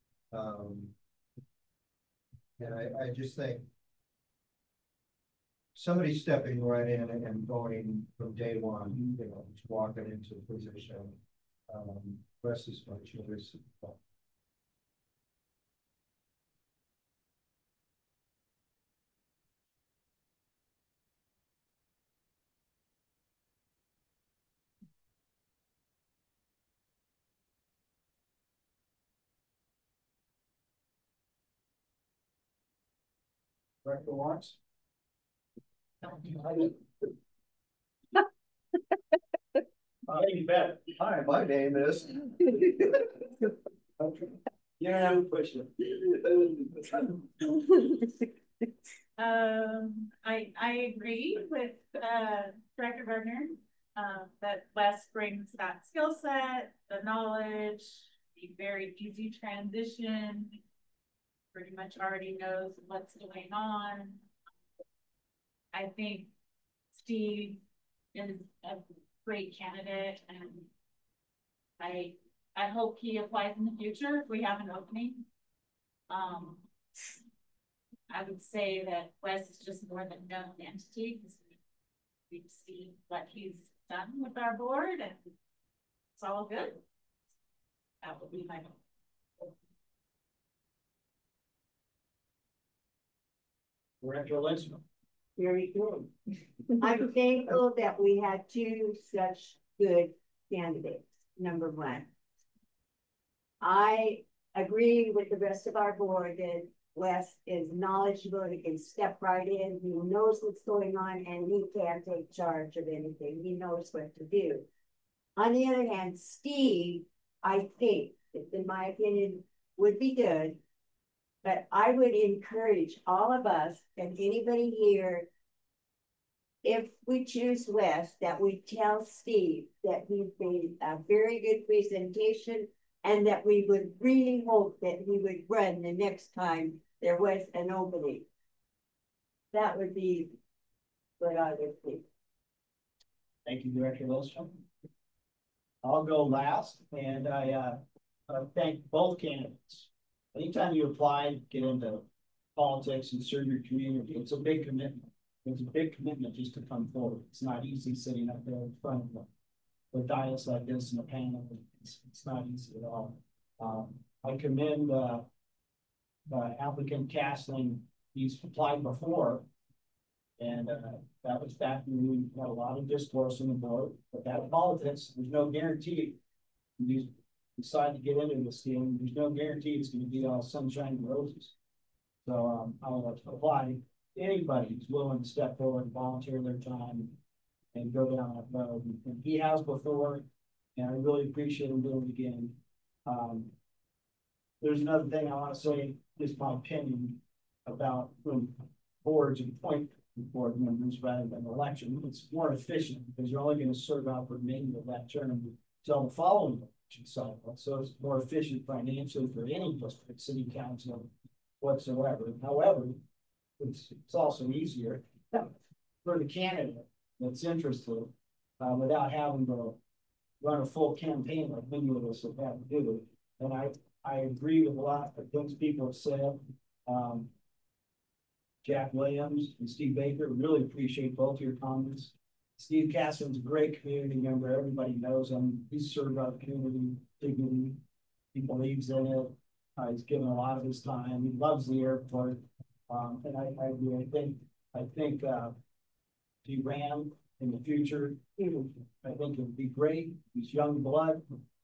And I just think somebody stepping right in and going from day one, you know, walking into the position, rest is my choice. Director Lawrence. You bet. Hi, my name is. Yeah, question. I agree with Director Gardner, that Wes brings that skill set, the knowledge, the very easy transition. Pretty much already knows what's going on. I think Steve is a great candidate, and I hope he applies in the future if we have an opening. I would say that Wes is just more than known entity because we've seen what he's done with our board, and it's all good. That would be my hope. Director Lynchman. Very good. I'm thankful that we had two such good candidates, number one. I agree with the rest of our board that Wes is knowledgeable, he can step right in, he knows what's going on, and he can take charge of anything, he knows what to do. On the other hand, Steve, I think, in my opinion, would be good, but I would encourage all of us and anybody here, if we choose Wes, that we tell Steve that he made a very good presentation and that we would really hope that he would run the next time there was an opening. That would be what I would think. Thank you, Director Lynchman. I'll go last, and I thank both candidates. Anytime you apply, get into politics and serve your community, it's a big commitment. It's a big commitment just to come forward. It's not easy sitting up there in front of a dais like this in a panel. It's not easy at all. I commend applicant Castling. He's applied before, and that was back when we had a lot of discourse on the board. But that politics, there's no guarantee. You decide to get into this game, there's no guarantee it's going to be all sunshine and roses. So I'll apply. Anybody who's willing to step forward and volunteer their time and go down that road. And he has before, and I really appreciate him doing it again. There's another thing I want to say, just my opinion about when boards appoint board members rather than election. It's more efficient because you're only going to serve out the remainder of that term until the following election cycle. So it's more efficient financially for any district, city council whatsoever. However, it's also easier for the candidate that's interested without having to run a full campaign like many of us have had to do. And I agree with a lot of things people have said. Jack Williams and Steve Baker, really appreciate both your comments. Steve Caston's a great community member. Everybody knows him. He's served our community dignity. He believes in it. He's given a lot of his time. He loves the airport. And I agree. I think if he ran in the future, I think it would be great. He's young blood.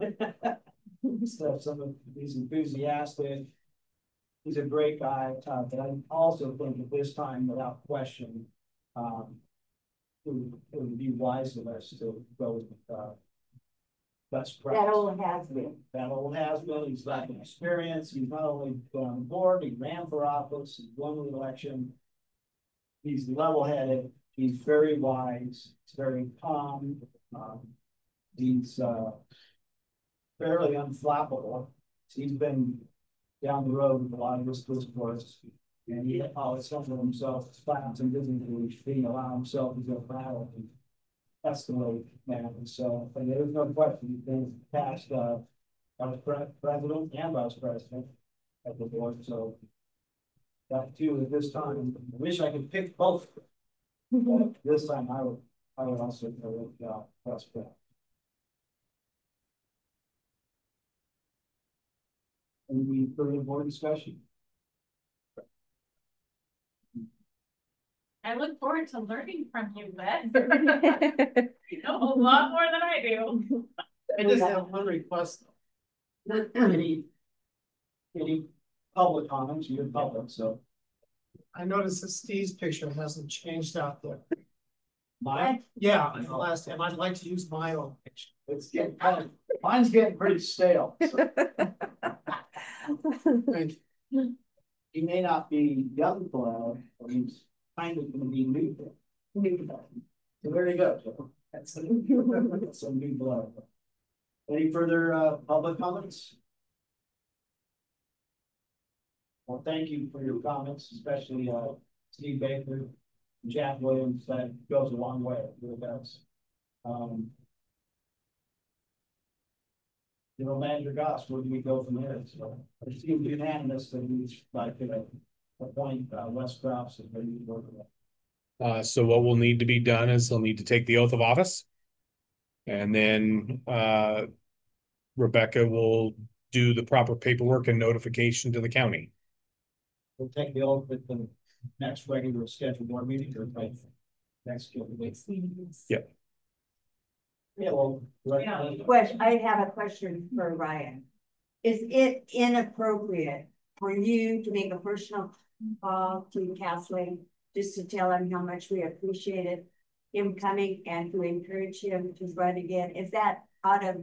He's enthusiastic. He's a great guy. But I also think at this time, without question, it would be wise of us to go with best practice. That old has been. That old has been. He's got experience. He's not only been on the board, he ran for office, he won the election. He's level-headed. He's very wise. He's very calm. He's fairly unflappable. He's been down the road with a lot of this discourse, and he always humbled himself, flat and visibly, being allow himself to go battle and escalate, man. And so, and there's no question he's been past vice president and vice president of the board. So that too at this time. I wish I could pick both. But this time I would also go with vice president. Any further board discussion? I look forward to learning from you, Wes. You know a lot more than I do. I just have one request. Any public comments? You're public, so I noticed that Steve's picture hasn't changed out there. Mine, Yeah, in the last time, I'd like to use my old picture. it's getting mine's getting pretty stale. So Thank you. he may not be young blood, but he's kind of gonna be new blood. New blood. So there you go, Joe. That's some new blood. Any further public comments? Well, thank you for your comments, especially Steve Baker, and Jack Williams. That goes a long way. It really does. Manager Goss, where do we go from there? So it seems unanimous that we like to appoint Wes Crops as the new board. So what will need to be done is they'll need to take the oath of office. And then Rebecca will do the proper paperwork and notification to the county. We'll take the oath at the next regular scheduled board meeting or next scheduled meeting. Yep. Yeah, well. I have a question for Ryan. Is it inappropriate for you to make a personal call to Castling just to tell him how much we appreciated him coming and to encourage him to run again? Is that out of?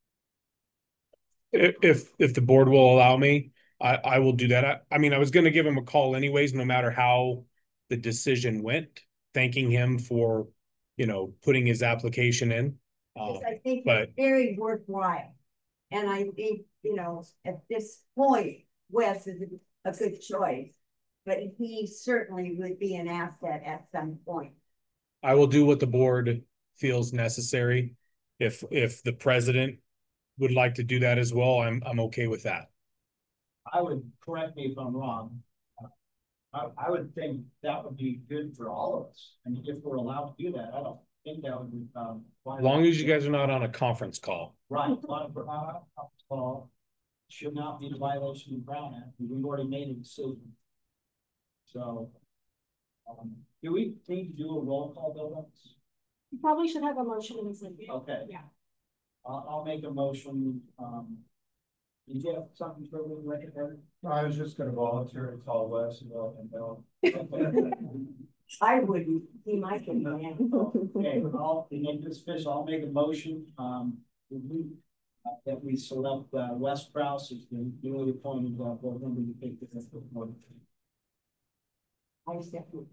If the board will allow me, I will do that. I mean, I was going to give him a call anyways, no matter how the decision went, thanking him for, putting his application in. I think but it's very worthwhile. And I think, at this point, Wes is a good choice, but he certainly would be an asset at some point. I will do what the board feels necessary. If the president would like to do that as well, I'm okay with that. I would, correct me if I'm wrong. I would think that would be good for all of us. I mean, if we're allowed to do that, I don't think that would be. As long as you guys are not on a conference call. Right, call should not be a violation of the Brown Act. We've already made a decision. So, do we need to do a roll call, Bill? You probably should have a motion in a second. Okay. Yeah. I'll make a motion. Did you have something for the record? I was just gonna volunteer to call Wes and let him know. I wouldn't, he might get mad. Okay, to make this official, I'll make a motion, that we select, Wes Kraus as the newly appointed, board member to take this board. I second.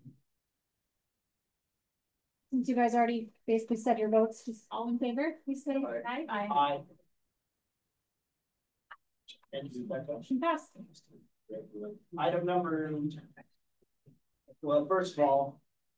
Since you guys already basically said your votes, just all in favor, please say aye. Aye. Thank you, Rebecca. Motion passed. Item number, well, first of all,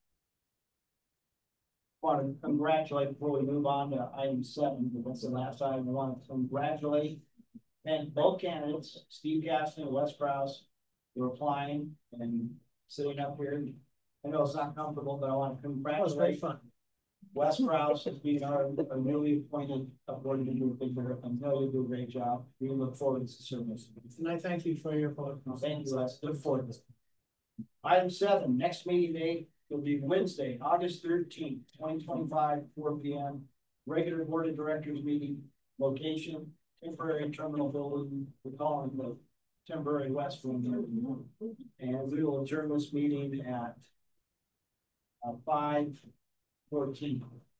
I want to congratulate before we move on to item 7, because that's the last item. I want to congratulate and both candidates, Steve Gaston and Wes Kraus, for applying and sitting up here. I know it's not comfortable, but I want to congratulate Wes Kraus as being our newly appointed board member. I know you do a great job. We look forward to serving. And I thank you for your vote. Thank you, Wes. Look forward to it. Item 7, next meeting date will be Wednesday, August 13th, 2025, 4 p.m. Regular board of directors meeting, location, temporary terminal building. We're calling the temporary West Room. And we will adjourn this meeting at 5:14.